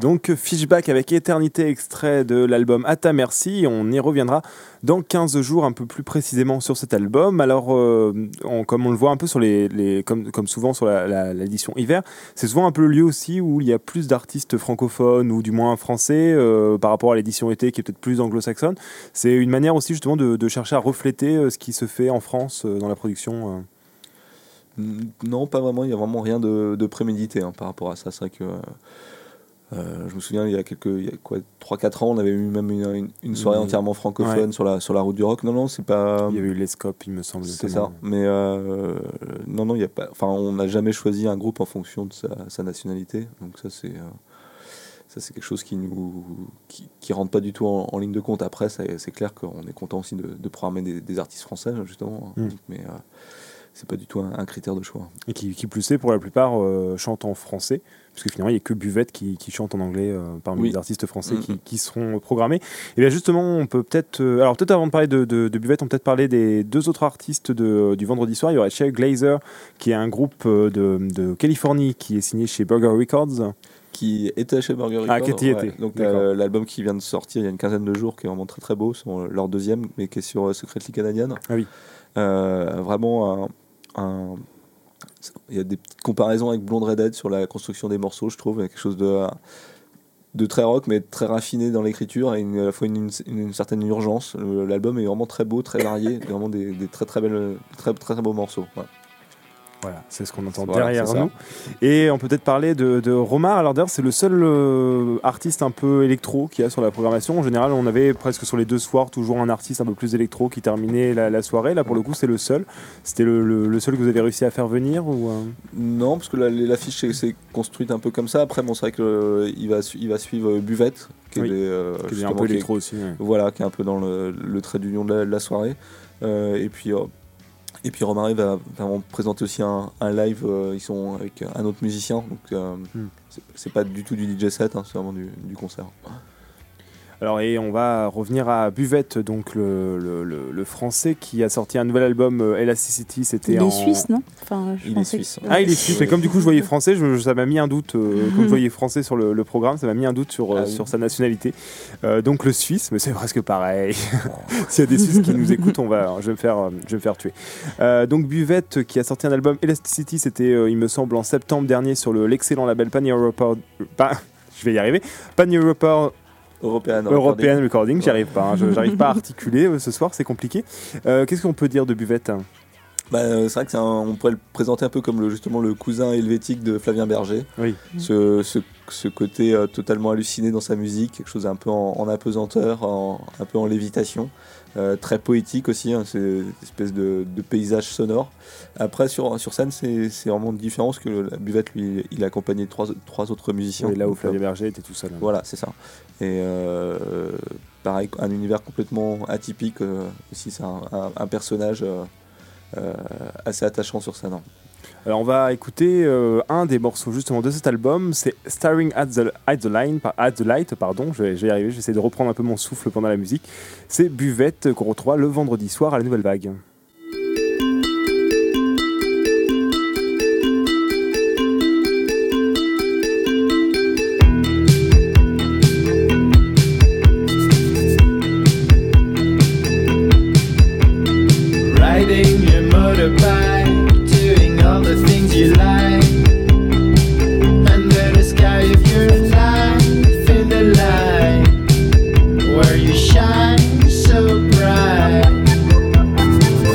donc Fishback avec Éternité, extrait de l'album À ta merci. On y reviendra dans quinze jours un peu plus précisément sur cet album. Alors, euh, on, comme on le voit un peu sur les, les comme, comme souvent sur la, la, l'édition hiver, c'est souvent un peu le lieu aussi où il y a plus d'artistes francophones ou du moins français euh, par rapport à l'édition été qui est peut-être plus anglo-saxonne. C'est une manière aussi justement de, de chercher à refléter euh, ce qui se fait en France euh, dans la production. Euh. Non, pas vraiment. Il n'y a vraiment rien de, de prémédité hein, par rapport à ça. C'est vrai que euh, je me souviens, il y a quelques, il y a quoi, trois quatre ans, on avait eu même une, une, une soirée mmh. entièrement francophone ouais. sur, la, sur la route du rock. Non, non, c'est pas. Il y a eu l'Escope, il me semble. C'est ça. Mais euh, non, non, il y a pas. Enfin, on n'a jamais choisi un groupe en fonction de sa, sa nationalité. Donc ça, c'est. Euh, Ça, c'est quelque chose qui nous qui, qui rentre pas du tout en, en ligne de compte. Après, ça, c'est clair qu'on est content aussi de, de programmer des, des artistes français, justement. Mmh. Mais euh, c'est pas du tout un, un critère de choix. Et qui, qui plus est, pour la plupart, euh, chantent en français. Parce que finalement, il n'y a que Buvette qui, qui chante en anglais euh, parmi oui. les artistes français mmh. qui, qui seront programmés. Et bien justement, on peut peut-être... Euh, alors peut-être avant de parler de, de, de Buvette, on peut peut-être parler des deux autres artistes de, du vendredi soir. Il y aurait Shea Glazer, qui est un groupe de, de Californie qui est signé chez Burger Records. Qui était chez Burger Records. Ah, qui était. Ouais. Donc euh, l'album qui vient de sortir il y a une quinzaine de jours, qui est vraiment très très beau, c'est leur deuxième, mais qui est sur euh, Secretly Canadian. Ah oui. Euh, vraiment, un, un, il y a des petites comparaisons avec Blonde Redhead sur la construction des morceaux, je trouve. Il y a quelque chose de, de très rock, mais très raffiné dans l'écriture, et une, à la fois une, une, une certaine urgence. L'album est vraiment très beau, très varié, vraiment des, des très très belles, très très, très beaux morceaux. Ouais. Voilà, c'est ce qu'on entend voilà, derrière nous. Et on peut peut-être parler de, de Romar. Alors d'ailleurs, c'est le seul euh, artiste un peu électro qu'il y a sur la programmation. En général, on avait presque sur les deux soirs toujours un artiste un peu plus électro qui terminait la, la soirée. Là, pour le coup, c'est le seul. C'était le, le, le seul que vous avez réussi à faire venir ou euh... Non, parce que la, l'affiche s'est construite un peu comme ça. Après, bon, c'est vrai qu'il euh, va, il va suivre Buvette, qui, oui, est, euh, qui est un peu électro aussi. Ouais. Voilà, qui est un peu dans le, le trait d'union de la, de la soirée. Euh, et puis... Euh, Et puis Romare va, va présenter aussi un, un live, euh, ils sont avec un autre musicien, donc euh, mm. c'est, c'est pas du tout du D J set, hein, c'est vraiment du, du concert. Alors, et on va revenir à Buvette, donc le, le, le, le français qui a sorti un nouvel album, euh, Elasticity. C'était il en... est suisse, non enfin, je Il est suisse. Que... Ah, il est suisse, mais comme du coup je voyais français, je, ça m'a mis un doute, euh, comme je voyais français sur le, le programme, ça m'a mis un doute sur, euh, ah, oui. sur sa nationalité. Euh, donc le suisse, mais c'est presque pareil. S'il y a des Suisses qui nous écoutent, on va, je, vais me faire, je vais me faire tuer. Euh, donc Buvette qui a sorti un album Elasticity, c'était, euh, il me semble, en septembre dernier sur le, l'excellent label Pan Europe. Pan, je vais y arriver. Pan Europe. European, European Recording, recording. J'y arrive pas, hein. je, j'arrive pas à articuler euh, ce soir, c'est compliqué. Euh, qu'est-ce qu'on peut dire de Buvette hein bah, c'est vrai que c'est un, on pourrait le présenter un peu comme le, justement le cousin helvétique de Flavien Berger. Oui. Ce, ce, ce côté euh, totalement halluciné dans sa musique, quelque chose un peu en, en apesanteur, en, un peu en lévitation. Euh, très poétique aussi, hein, c'est une espèce de, de paysage sonore. Après sur, sur scène c'est, c'est vraiment différent parce que la Buvette lui il a accompagné trois, trois autres musiciens. Et là où Flavien Berger était tout seul. Hein. Voilà, c'est ça. Et euh, pareil, un univers complètement atypique euh, aussi, c'est un, un, un personnage euh, euh, assez attachant sur scène. Hein. Alors on va écouter euh, un des morceaux justement de cet album, c'est Staring at the, at the, line, at the Light, pardon, je vais, je vais y arriver, j'essaie de reprendre un peu mon souffle pendant la musique. C'est Buvette qu'on retrouvera le vendredi soir à la Nouvelle Vague. Riding your motorbike, all the things you like, under the sky of your life, in the light where you shine so bright.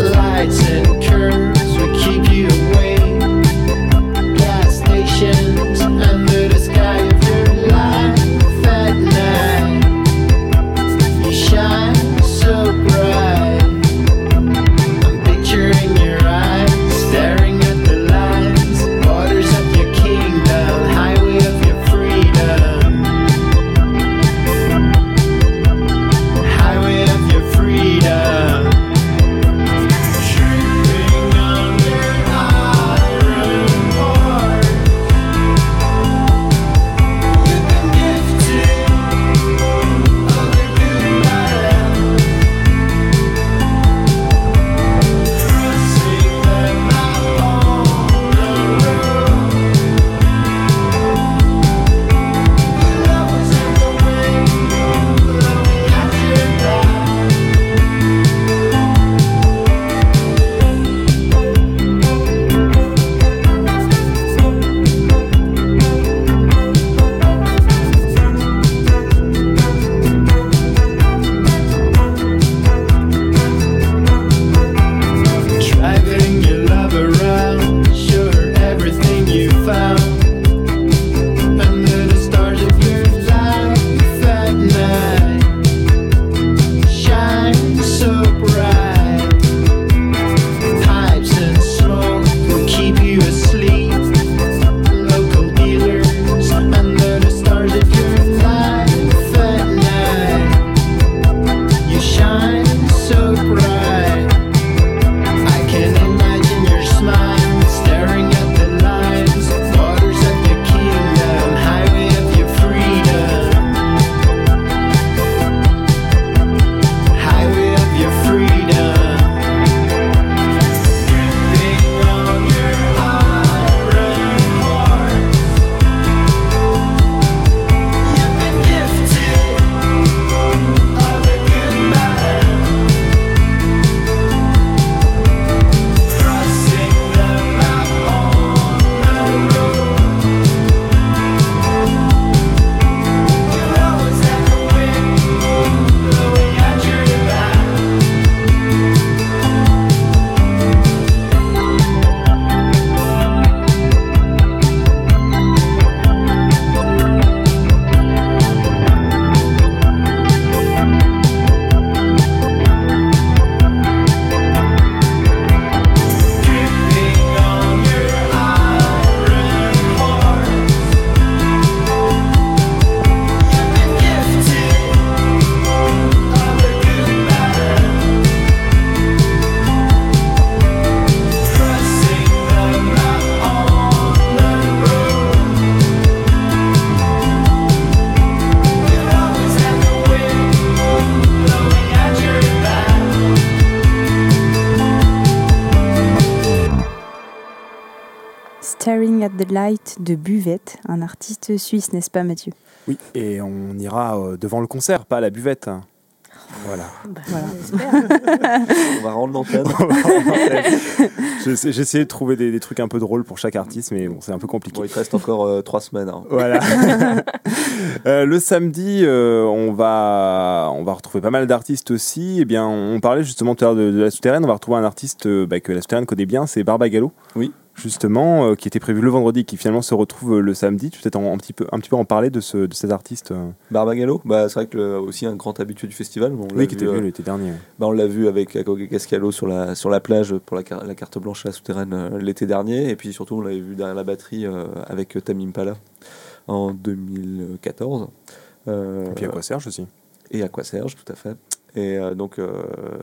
Staring at the Light de Buvette, un artiste suisse, n'est-ce pas Mathieu? Oui, et on ira euh, devant le concert, pas à la buvette. Voilà. Bah, Voilà. j'espère. On va rendre l'antenne. J'ai j'ai essayé de trouver des, des trucs un peu drôles pour chaque artiste, mais bon, c'est un peu compliqué. Bon, il te reste encore euh, trois semaines. Hein. Voilà. Euh, le samedi, euh, on va on va retrouver pas mal d'artistes aussi. Eh bien, on parlait justement tout à l'heure de, de la souterraine. On va retrouver un artiste euh, bah, que la souterraine connaît bien, c'est Barbagallo. Oui. Justement, euh, qui était prévu le vendredi, qui finalement se retrouve euh, le samedi. Tu peux peut-être en- un petit peu un petit peu en parler de ce de cet artiste. euh. Barbagallo, bah, c'est vrai que le- aussi un grand habitué du festival. On l'a Oui, qui vu, était euh, venu l'été dernier. bah, on l'a vu avec Agoge Cascalo sur la, sur la plage pour la, car- la carte blanche à la souterraine euh, l'été dernier. Et puis surtout, on l'avait vu derrière la batterie euh, avec Tame Impala en deux mille quatorze. Euh, Et puis Aquaserge aussi. et Aquaserge, tout à fait. Et euh, donc, euh,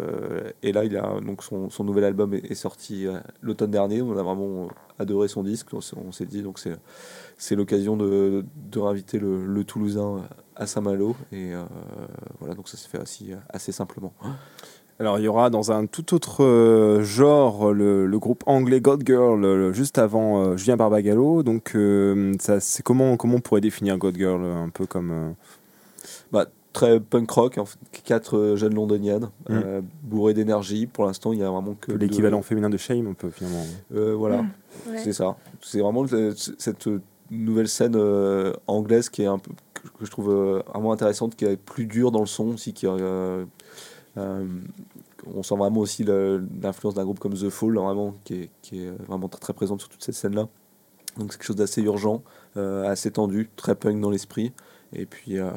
et là, il a donc son, son nouvel album est, est sorti euh, l'automne dernier. On a vraiment adoré son disque. On, s'est- on s'est dit donc c'est c'est l'occasion de, de réinviter le, le Toulousain à Saint-Malo. Et euh, voilà, donc ça s'est fait aussi assez simplement. Alors il y aura dans un tout autre euh, genre le, le groupe anglais God Girl le- le- juste avant euh, Julien Barbagallo. Donc euh, ça c'est comment comment on pourrait définir God Girl euh, un peu comme euh, Bah, très punk rock, en fait, quatre euh, jeunes londoniennes, Mm. euh, bourrées d'énergie. Pour l'instant, il y a vraiment que l'équivalent deux- féminin de Shame un peu finalement. Euh, voilà, Ouais. c'est ça. C'est vraiment le- cette nouvelle scène euh, anglaise qui est un peu que, que je trouve euh, vraiment intéressante, qui est plus dure dans le son aussi, qui euh, euh, on sent vraiment aussi le- l'influence d'un groupe comme The Fall, vraiment qui est, qui est vraiment très, très présente sur toute cette scène là. Donc c'est quelque chose d'assez urgent, euh, assez tendu, très punk dans l'esprit. Et puis euh,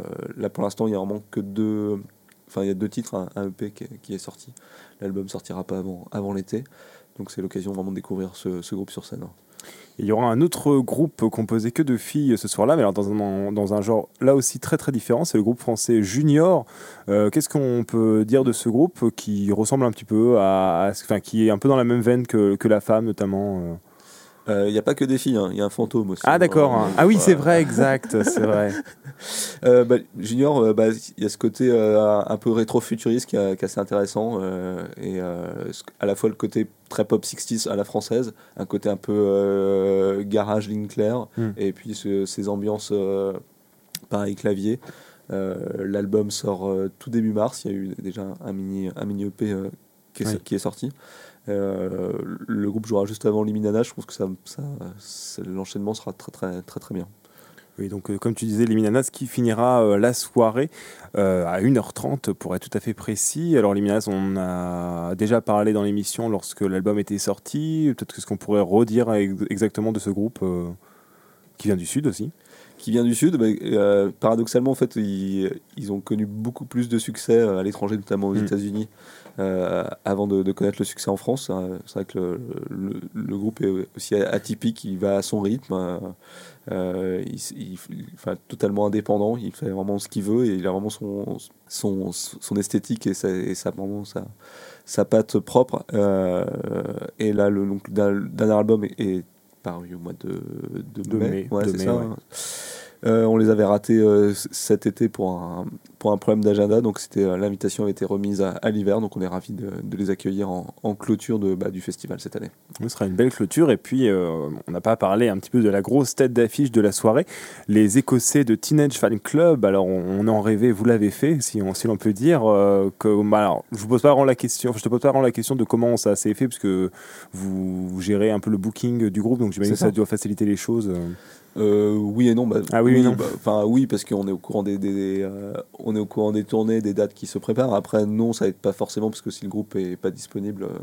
là pour l'instant il y a vraiment que deux, enfin il y a deux titres, un, un E P qui est, qui est sorti. L'album sortira pas avant, avant l'été, donc c'est l'occasion vraiment de découvrir ce, ce groupe sur scène. Et il y aura un autre groupe composé que de filles ce soir-là, mais alors dans un, dans un genre là aussi très très différent, c'est le groupe français Junior. Euh, Qu'est-ce qu'on peut dire de ce groupe qui ressemble un petit peu à, à- enfin qui est un peu dans la même veine que, que La Femme notamment euh. Il n'y a pas que des filles, hein, il y a un fantôme aussi. Ah d'accord. Euh, hein. Ah oui voilà. c'est vrai, exact, c'est vrai. Euh, bah, Junior, euh, bah, il y a ce côté euh, un peu rétro-futuriste qui, est qui est assez intéressant, euh, et euh, ce- à la fois le côté très pop soixante à la française, un côté un peu euh, garage ligne claire, Mm. et puis ce- ces ambiances euh, pareil clavier. Euh, L'album sort euh, tout début mars, il y a eu déjà un mini, un mini E P euh, qui, est, Oui. qui est sorti. Euh, le groupe jouera juste avant Liminana, je trouve que ça, ça, c'est- l'enchaînement sera très très très très bien. Oui, donc euh, comme tu disais, les Minanas qui finira euh, la soirée euh, à une heure trente pour être tout à fait précis. Alors les Minanas, on a déjà parlé dans l'émission lorsque l'album était sorti. Peut-être que ce qu'on pourrait redire ex- exactement de ce groupe euh, qui vient du Sud aussi. Qui vient du Sud, bah, euh, paradoxalement, en fait, ils, ils ont connu beaucoup plus de succès euh, à l'étranger, notamment aux Mm. États-Unis, euh, avant de, de connaître le succès en France. Euh, C'est vrai que le, le- le groupe est aussi atypique, il va à son rythme, euh, euh, il, il- il- enfin, totalement indépendant, il fait vraiment ce qu'il veut et il a vraiment son, son, son esthétique et sa, et sa, vraiment sa, sa patte propre. Euh, et là, le donc, le dernier album est, est paru au mois de, de, De mai. mai, Ouais, de c'est mai, ça, ouais. hein. Euh, on les avait ratés euh, c- cet été pour un, pour un problème d'agenda, donc c'était euh, l'invitation avait été remise à, à l'hiver, donc on est ravis de, de les accueillir en, en clôture de, bah, du festival cette année. Ce sera une belle clôture. Et puis, euh, on n'a pas parlé un petit peu de la grosse tête d'affiche de la soirée. Les Écossais de Teenage Fan Club. Alors, on, on en rêvait, vous l'avez fait, si on, si l'on peut dire. Euh, que, bah, alors, je vous pose pas vraiment la question. Je te pose pas vraiment la question de comment ça s'est fait, parce que vous, vous gérez un peu le booking du groupe, donc j'imagine que C'est ça ça. doit faciliter les choses. euh. Euh, oui et non. Bah, Ah oui, oui, non. bah, enfin oui, parce qu'on est au courant des, des- des, euh, on est au courant des tournées, des dates qui se préparent. Après, non, ça aide pas forcément parce que si le groupe est pas disponible, euh,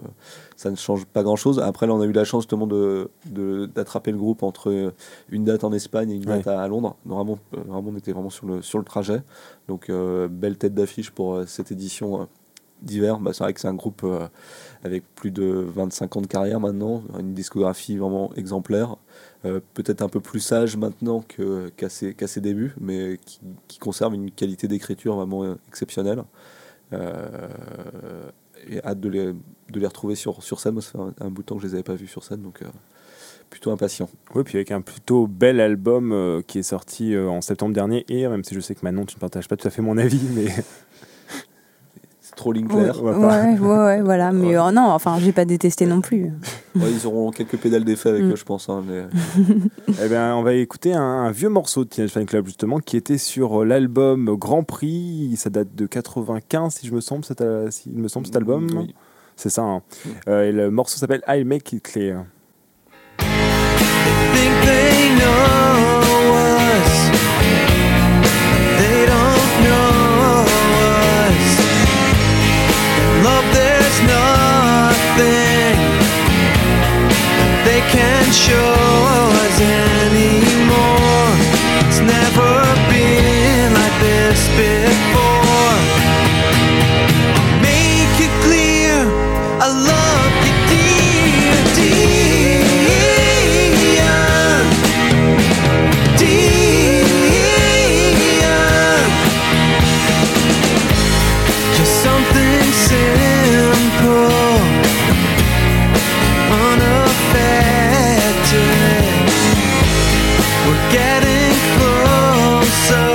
ça ne change pas grand-chose. Après, là, on a eu la chance justement de, de- d'attraper le groupe entre une date en Espagne et une date à, à Londres. Donc, vraiment, euh, vraiment, on était vraiment sur le sur le trajet. Donc, euh, belle tête d'affiche pour euh, cette édition. euh, d'hiver. Bah, c'est vrai que c'est un groupe euh, avec plus de vingt-cinq ans de carrière maintenant, une discographie vraiment exemplaire, euh, peut-être un peu plus sage maintenant que, qu'à, ses, qu'à ses débuts, mais qui, qui conserve une qualité d'écriture vraiment euh, exceptionnelle. Euh, et hâte de les, de les retrouver sur, sur scène. Moi, ça fait un, un bout de temps que je les avais pas vus sur scène, donc euh, plutôt impatient. Oui, puis avec un plutôt bel album euh, qui est sorti euh, en septembre dernier. Et même si je sais que Manon, tu ne partages pas tout à fait mon avis, mais C'est trolling Ouais, clair. On va pas- ouais, ouais, ouais, voilà. Mais euh, non, enfin, j'ai pas détesté non plus. Ouais, ils auront quelques pédales d'effet avec Mm. eux, je pense. Hein, mais... Eh bien, on va écouter un, un vieux morceau de Teenage Fan Club, justement, qui était sur l'album Grand Prix. Ça date de quatre-vingt-quinze, si je me semble, cet, al- si, il me semble, cet album. Oui. C'est ça. Hein. Euh, et le morceau s'appelle I'll Make It Clear. think they know us. They don't know us. Love, there's nothing that they can show us anymore. It's never been like this before. Make it clear, I love you, dear, dear, dear. Just something simple, unaffected. We're getting closer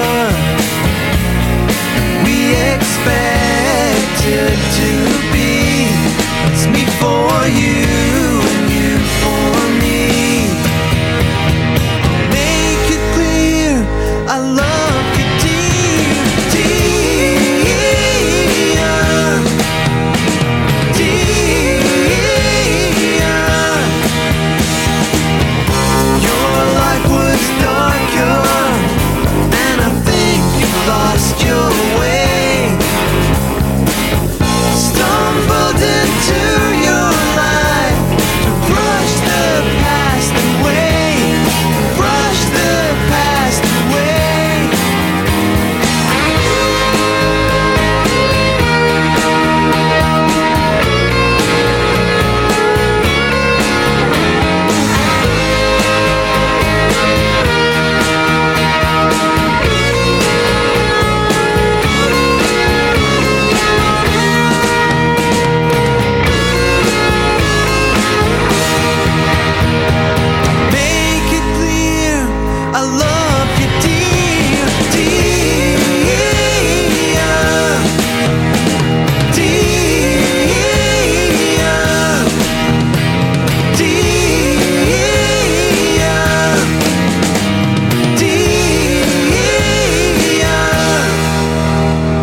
than we expected to be. It's me for you and you for me. Make it clear, I love you, dear, dear, dear. Your life was darker, and I think you lost your way. Stumbled into your life to brush the past away, brush the past away. Make it clear, I love you, dear, dear, dear, dear.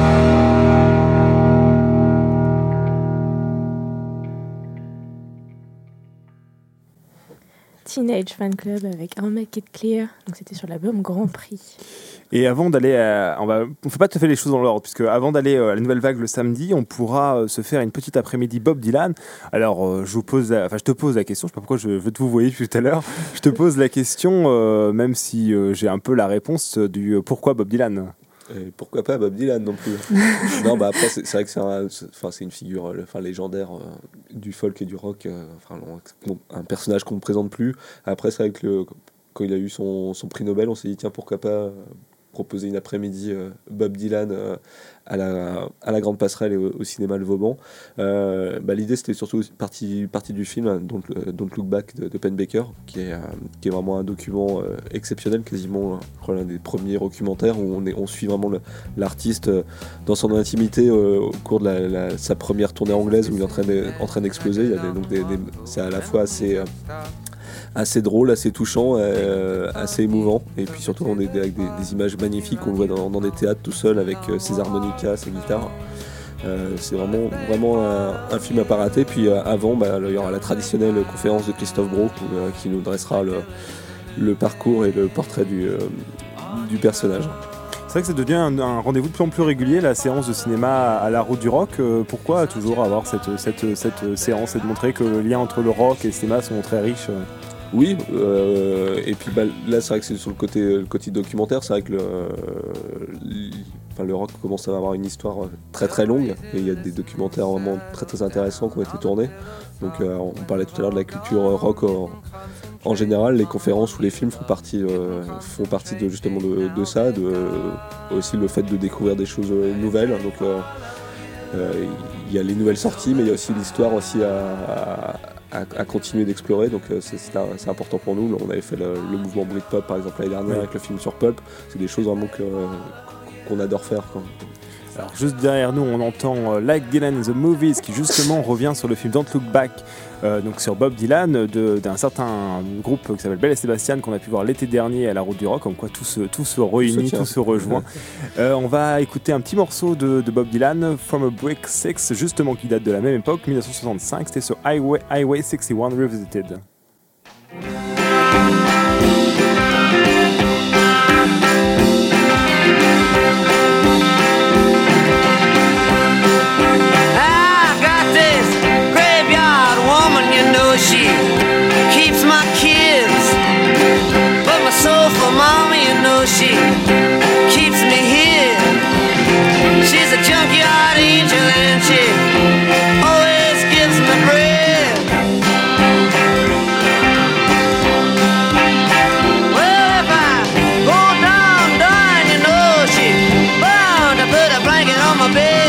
Teenage Fan Club avec un Make It Clear. Donc c'était sur l'album Grand Prix. Et avant d'aller, à- on va, on fait pas tout à fait les choses dans l'ordre, puisque avant d'aller euh, à la Nouvelle Vague le samedi, on pourra euh, se faire une petite après-midi Bob Dylan. Alors, euh, je vous pose, la- enfin, je te pose la question. Je sais pas pourquoi je veux te vous voyez depuis tout à l'heure. Je te pose la question, euh, même si euh, j'ai un peu la réponse euh, du euh, pourquoi Bob Dylan. Et pourquoi pas Bob Dylan non plus. Non, bah après, c'est c'est vrai que c'est un- c'est enfin, c'est une figure euh, enfin, légendaire euh, du folk et du rock. euh, Enfin, on- un personnage qu'on ne présente plus. Après, c'est vrai que le- quand il a eu son, son prix Nobel, on s'est dit, tiens, pourquoi pas euh, proposer une après-midi euh, Bob Dylan euh, à, la, à la Grande Passerelle et au, au cinéma Le Vauban. Euh, bah, l'idée, c'était surtout partie, partie du film, hein, Don't, euh, Don't Look Back de, de Penn Baker, qui est, euh, qui est vraiment un document euh, exceptionnel, quasiment je crois, l'un des premiers documentaires où on, est, on suit vraiment le- l'artiste euh, dans son intimité euh, au cours de la, la- sa première tournée anglaise où il est en train de- en train d'exploser. Il y a des- donc des- des- c'est à la fois assez... euh, assez drôle, assez touchant, euh, assez émouvant, et puis surtout on est avec des, des images magnifiques qu'on voit dans, dans des théâtres tout seul avec euh, ses harmonicas, ses guitares. Euh, c'est vraiment, vraiment un, un film à pas rater. Puis euh, avant, bah, il y aura la traditionnelle conférence de Christophe Brault euh, qui nous dressera le, le parcours et le portrait du, euh, du personnage. C'est vrai que ça devient un, un rendez-vous de plus en plus régulier, la séance de cinéma à la Route du Rock. Euh, pourquoi toujours avoir cette, cette, cette séance et de montrer que le lien entre le rock et le cinéma sont très riches euh. Oui, euh, et puis bah, là c'est vrai que c'est sur le côté, le côté documentaire, c'est vrai que le, l- enfin, le rock commence à avoir une histoire très très longue, et il y a des documentaires vraiment très très intéressants qui ont été tournés. Donc euh, on parlait tout à l'heure de la culture rock en, en général, les conférences ou les films font partie, euh, font partie de, justement de, de ça, de, aussi le fait de découvrir des choses nouvelles. Donc euh, euh, il y a les nouvelles sorties, mais il y a aussi l'histoire aussi à, à, à continuer d'explorer. Donc euh, c'est, c'est, un- c'est important pour nous. On avait fait le, le mouvement Britpop par exemple l'année dernière Ouais. avec le film sur Pulp. C'est des choses vraiment que, qu'on adore faire, quoi. Alors, juste derrière nous, on entend euh, Like Dylan in the Movies qui justement revient sur le film Don't Look Back, euh, donc sur Bob Dylan, de, d'un certain groupe qui s'appelle Belle et Sébastien qu'on a pu voir l'été dernier à la Route du Rock, comme quoi tout se, tout se réunit, tout se rejoint. Euh, on va écouter un petit morceau de, de Bob Dylan, From a Brick six, justement qui date de la même époque, dix-neuf cent soixante-cinq, c'était sur Highway, Highway sixty-one Revisited. She keeps my kids, but my soul for mommy, you know she keeps me here. She's a junkyard angel and she always gives me bread. Well, if I go down, down, you know she bound to put a blanket on my bed.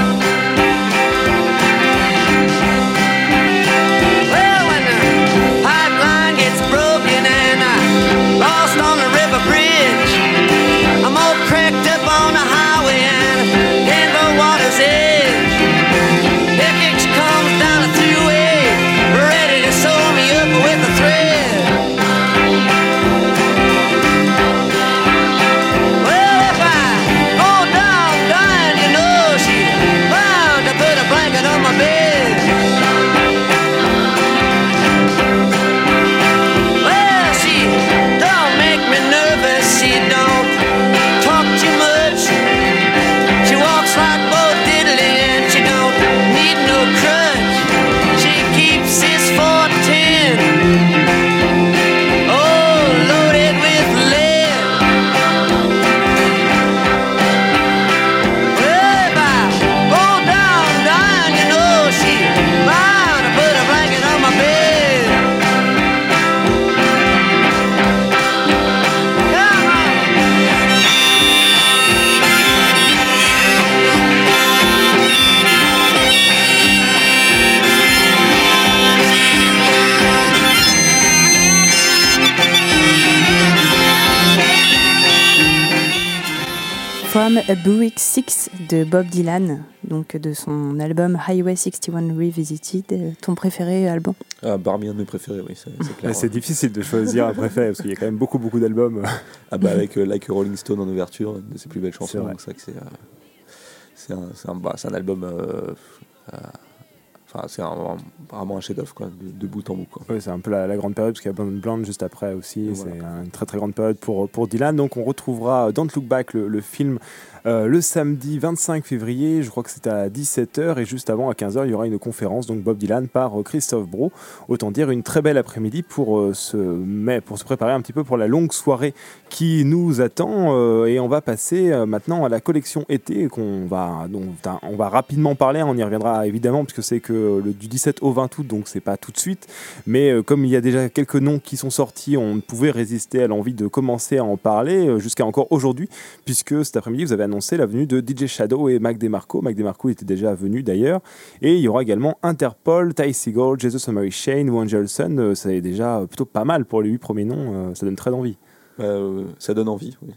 From a Brick six de Bob Dylan, donc de son album Highway sixty-one Revisited. Ton préféré, Alban? Ah, parmi un de mes préférés, oui, c'est, c'est clair. Ouais, c'est difficile de choisir un préféré parce qu'il y a quand même beaucoup beaucoup d'albums. Ah bah avec euh, Like a Rolling Stone en ouverture, une de ses plus belles chansons, c'est vrai. donc c'est vrai que c'est, euh, c'est, un, c'est, un, bah, c'est un album... Euh, euh, Enfin, c'est un, vraiment un chef-d'œuvre, quoi, de, de bout en bout, quoi. Oui, c'est un peu la, la grande période, parce qu'il y a Blonde Blonde juste après aussi. Voilà. C'est une très très grande période pour, pour Dylan. Donc on retrouvera Don't Look Back, le, le film, euh, le samedi vingt-cinq février. Je crois que c'est à dix-sept heures. Et juste avant, à quinze heures, il y aura une conférence, donc Bob Dylan par euh, Christophe Brault. Autant dire une très belle après-midi pour, euh, se, mais pour se préparer un petit peu pour la longue soirée qui nous attend. Euh, et on va passer euh, maintenant à la collection été, qu'on va, dont on va rapidement parler. On y reviendra évidemment, puisque c'est que le, du dix-sept au vingt août, donc c'est pas tout de suite, mais euh, comme il y a déjà quelques noms qui sont sortis, on ne pouvait résister à l'envie de commencer à en parler euh, jusqu'à encore aujourd'hui, puisque cet après-midi vous avez annoncé la venue de D J Shadow et Mac DeMarco. Mac DeMarco était déjà venu d'ailleurs, et il y aura également Interpol, Ty Segall, Jesus and Mary Chain ou Angelson. Euh, ça est déjà plutôt pas mal pour les huit premiers noms, euh, ça donne très envie. Euh, ça donne envie, oui.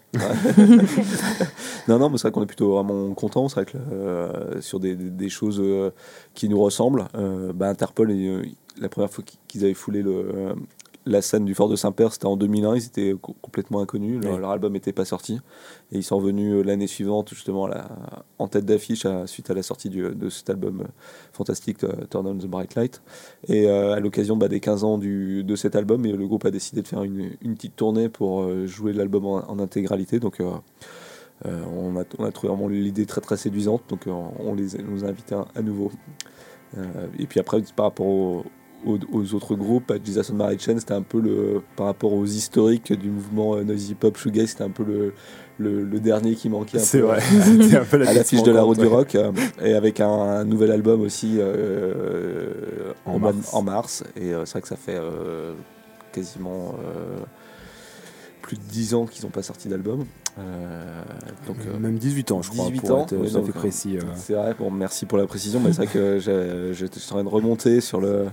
non, non, mais c'est vrai qu'on est plutôt vraiment content. C'est vrai que euh, sur des, des, des choses euh, qui nous ressemblent, euh, bah, Interpol, et, euh, la première fois qu'ils avaient foulé le, euh, la scène du Fort de Saint-Père, c'était en deux mille un. Ils étaient co- complètement inconnus. Leur, ouais. leur album n'était pas sorti. Et ils sont revenus l'année suivante, justement, là, en tête d'affiche à, suite à la sortie du, de cet album euh, fantastique, euh, Turn on the Bright Light. Et euh, à l'occasion bah, des quinze ans du, de cet album, et le groupe a décidé de faire une, une petite tournée pour euh, jouer l'album en, en intégralité. Donc euh, euh, on, a, on a trouvé vraiment l'idée très très séduisante. Donc euh, on les on nous a invités à, à nouveau. Euh, et puis après, par rapport au, aux, aux autres groupes, à Jesus and Mary Chain, c'était un peu le, par rapport aux historiques du mouvement euh, noisy pop shoegaze, c'était un peu le, le, le dernier qui manquait un c'est peu, vrai. C'était un peu la à l'affiche de la route ouais. du rock, euh, et avec un, un nouvel album aussi euh, En en, mars. mars. en mars. Et euh, c'est vrai que ça fait euh, quasiment euh, plus de dix ans qu'ils n'ont pas sorti d'album. Euh, donc, euh, Même dix-huit ans, je crois, dix-huit pour ans, être oui, tout à donc, fait précis. euh. C'est vrai, bon, merci pour la précision, mais c'est vrai que j'ai- j'étais en train de remonter sur le,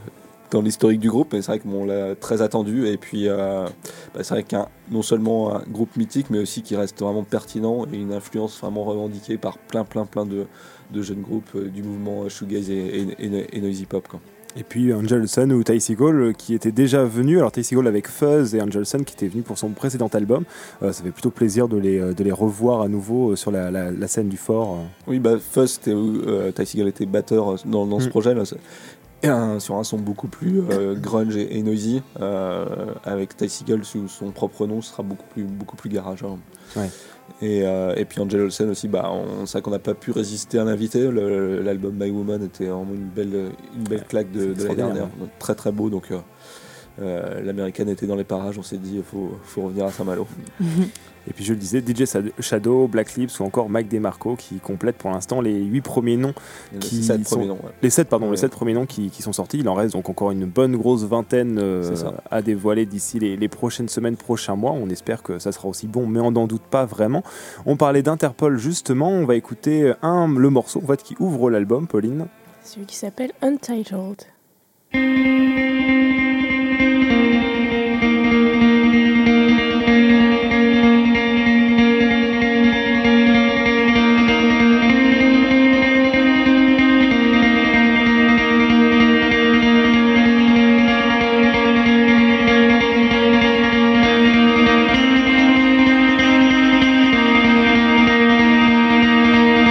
dans l'historique du groupe, mais c'est vrai que bon, on l'a très attendu. Et puis, euh, bah, c'est vrai qu'un non seulement un groupe mythique, mais aussi qui reste vraiment pertinent et une influence vraiment revendiquée par plein, plein, plein de, de jeunes groupes euh, du mouvement shoegaze et, et, et, et noisy pop, quoi. Et puis Angelson ou Ty Segall qui était déjà venu, alors Ty Segall avec Fuzz et Angelson qui était venu pour son précédent album. Euh, ça fait plutôt plaisir de les, de les revoir à nouveau sur la, la, la scène du fort. Oui, bah, Fuzz, c'était où euh, Ty Segall était batteur dans, dans ce Mm. projet là. Et un, sur un son beaucoup plus euh, grunge et, et noisy, euh, avec Ty Segall sous son propre nom, ce sera beaucoup plus, beaucoup plus garage. Hein. Ouais. Et, euh, et puis Angel Olsen aussi, bah, on sait qu'on n'a pas pu résister à l'invité. Le, l'album My Woman était vraiment une belle, une belle claque de, de l'année dernière, ouais. très très beau. Donc euh, euh, l'américaine était dans les parages, on s'est dit il faut, faut revenir à Saint-Malo. Et puis je le disais, D J Shadow, Black Lips ou encore Mike DeMarco qui complètent pour l'instant les huit premiers noms. Qui sept sont... premiers noms, ouais. Les sept, pardon, Ouais. les sept premiers noms qui, qui sont sortis. Il en reste donc encore une bonne grosse vingtaine euh, à dévoiler d'ici les, les prochaines semaines, prochains mois. On espère que ça sera aussi bon, mais on n'en doute pas vraiment. On parlait d'Interpol justement. On va écouter un, le morceau en fait, qui ouvre l'album, Pauline. Celui qui s'appelle Untitled.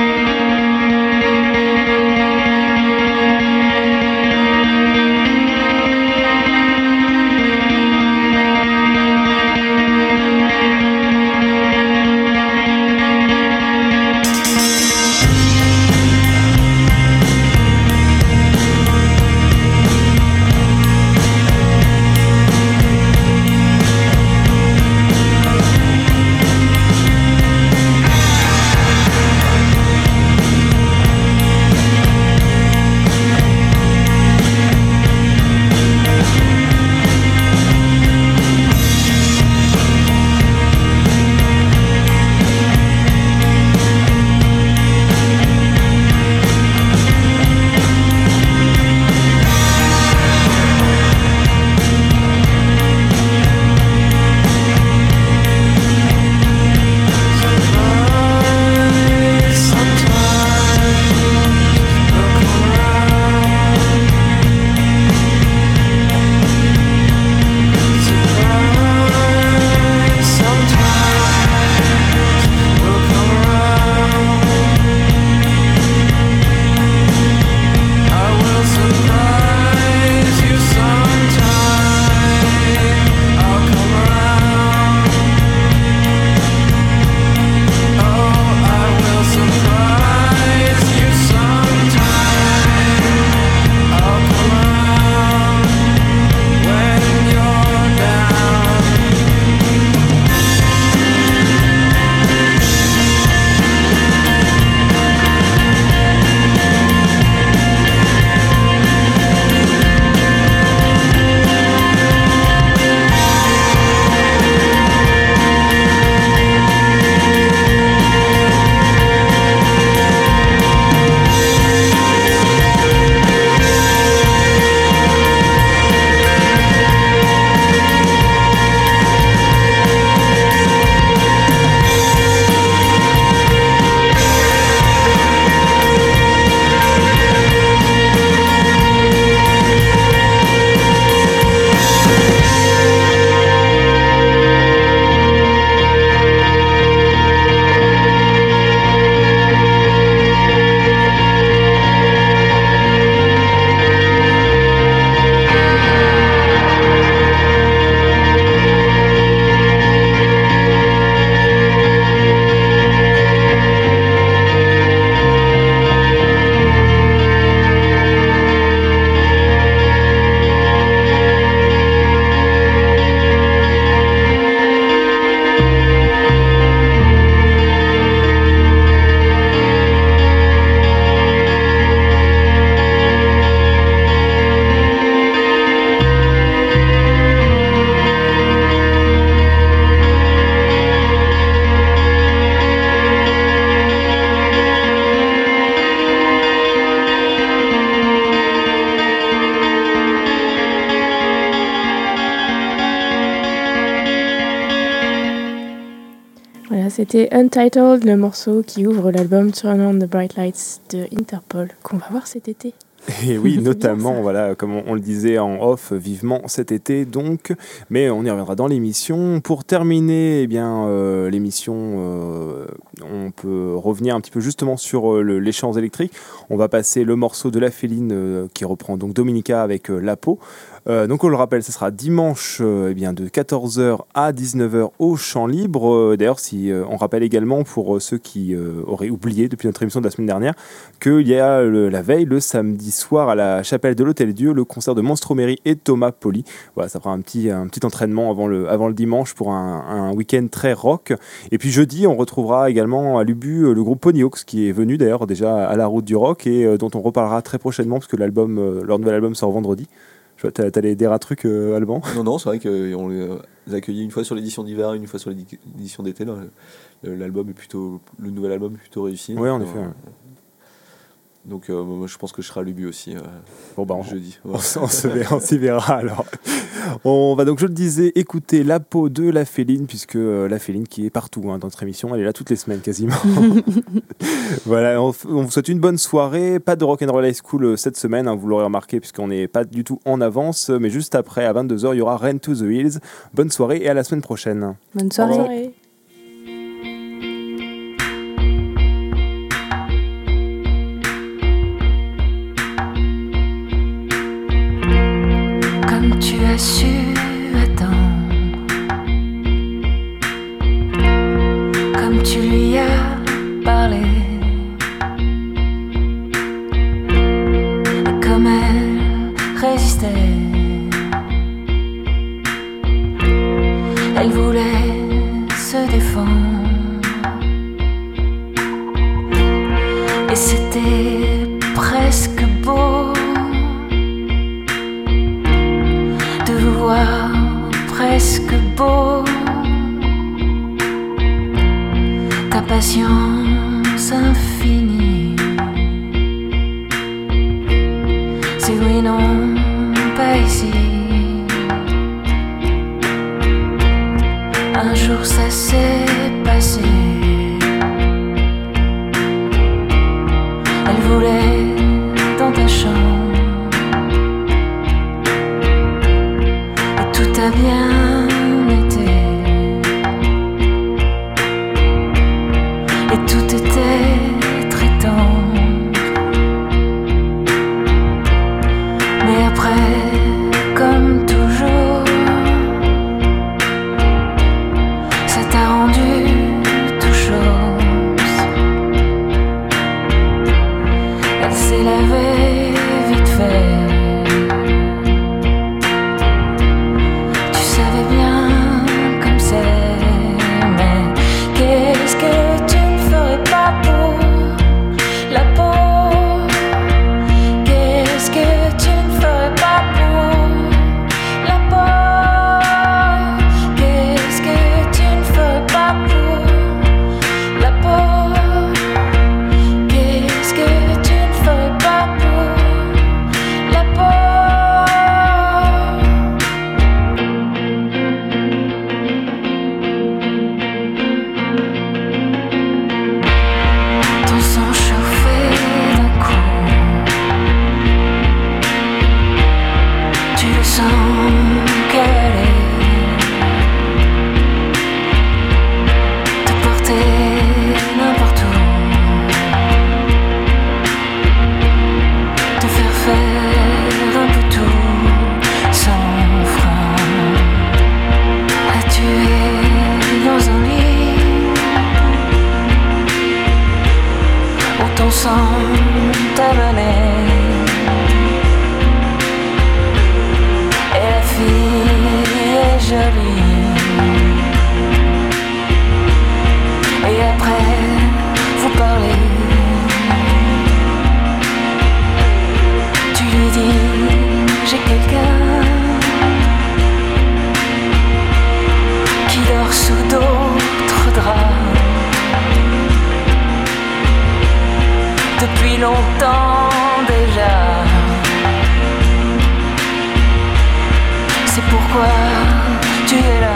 Thank C'était Untitled, le morceau qui ouvre l'album Turn on the Bright Lights de Interpol, qu'on va voir cet été. Et oui, C'est notamment, bien, ça. voilà, comme on, on le disait en off, vivement cet été donc, mais on y reviendra dans l'émission. Pour terminer, eh bien, euh, l'émission, euh, on peut revenir un petit peu justement sur euh, le, les chants électriques. On va passer le morceau de La Féline euh, qui reprend donc Dominica avec euh, La Peau. Euh, donc on le rappelle, ce sera dimanche euh, eh bien, de quatorze heures à dix-neuf heures au Champ Libre. Euh, d'ailleurs, si, euh, on rappelle également pour euh, ceux qui euh, auraient oublié depuis notre émission de la semaine dernière qu'il y a le, la veille, le samedi soir à la chapelle de l'Hôtel-Dieu, le concert de Monstromery et Thomas Poli. Voilà, ça fera un petit, un petit entraînement avant le, avant le dimanche pour un, un week-end très rock. Et puis jeudi, on retrouvera également à l'Ubu le groupe Ponyhawks qui est venu d'ailleurs déjà à la route du rock et euh, dont on reparlera très prochainement parce que l'album, euh, leur nouvel album sort vendredi. Je vois, t'as, t'as les des trucs, euh, Alban ? Non, non, c'est vrai qu'on les a accueillis une fois sur l'édition d'hiver, une fois sur l'édition d'été. Là. L'album est plutôt, le nouvel album est plutôt réussi. Oui, en donc, effet. Euh, Ouais. donc euh, moi, je pense que je serai à l'Ubu aussi euh, Bon, bah, on, jeudi. on, on, se verra, on s'y verra alors. On va donc, je le disais, écouter La Peau de La Féline, puisque euh, La Féline qui est partout hein, dans notre émission, elle est là toutes les semaines quasiment. Voilà, on, on vous souhaite une bonne soirée. Pas de Rock'n'Roll High School euh, cette semaine, hein, vous l'aurez remarqué, puisqu'on n'est pas du tout en avance. Mais juste après, à vingt-deux heures, il y aura Rain to the Hills. Bonne soirée et à la semaine prochaine. Bonne soirée. Bonne soirée. Comme tu as su attendre, comme tu lui as parlé, et comme elle résistait, elle voulait se défendre, et c'était presque beau de vous voir, presque beau, ta patience infinie. Si oui, non, pas ici. Un jour ça s'est passé, elle voulait dans ta chambre. Tout a bien été, et tout était très tendre. Mais après, comme toujours, ça t'a rendu tout chose. Elle s'est lavée vite fait. Depuis longtemps déjà, c'est pourquoi tu es là.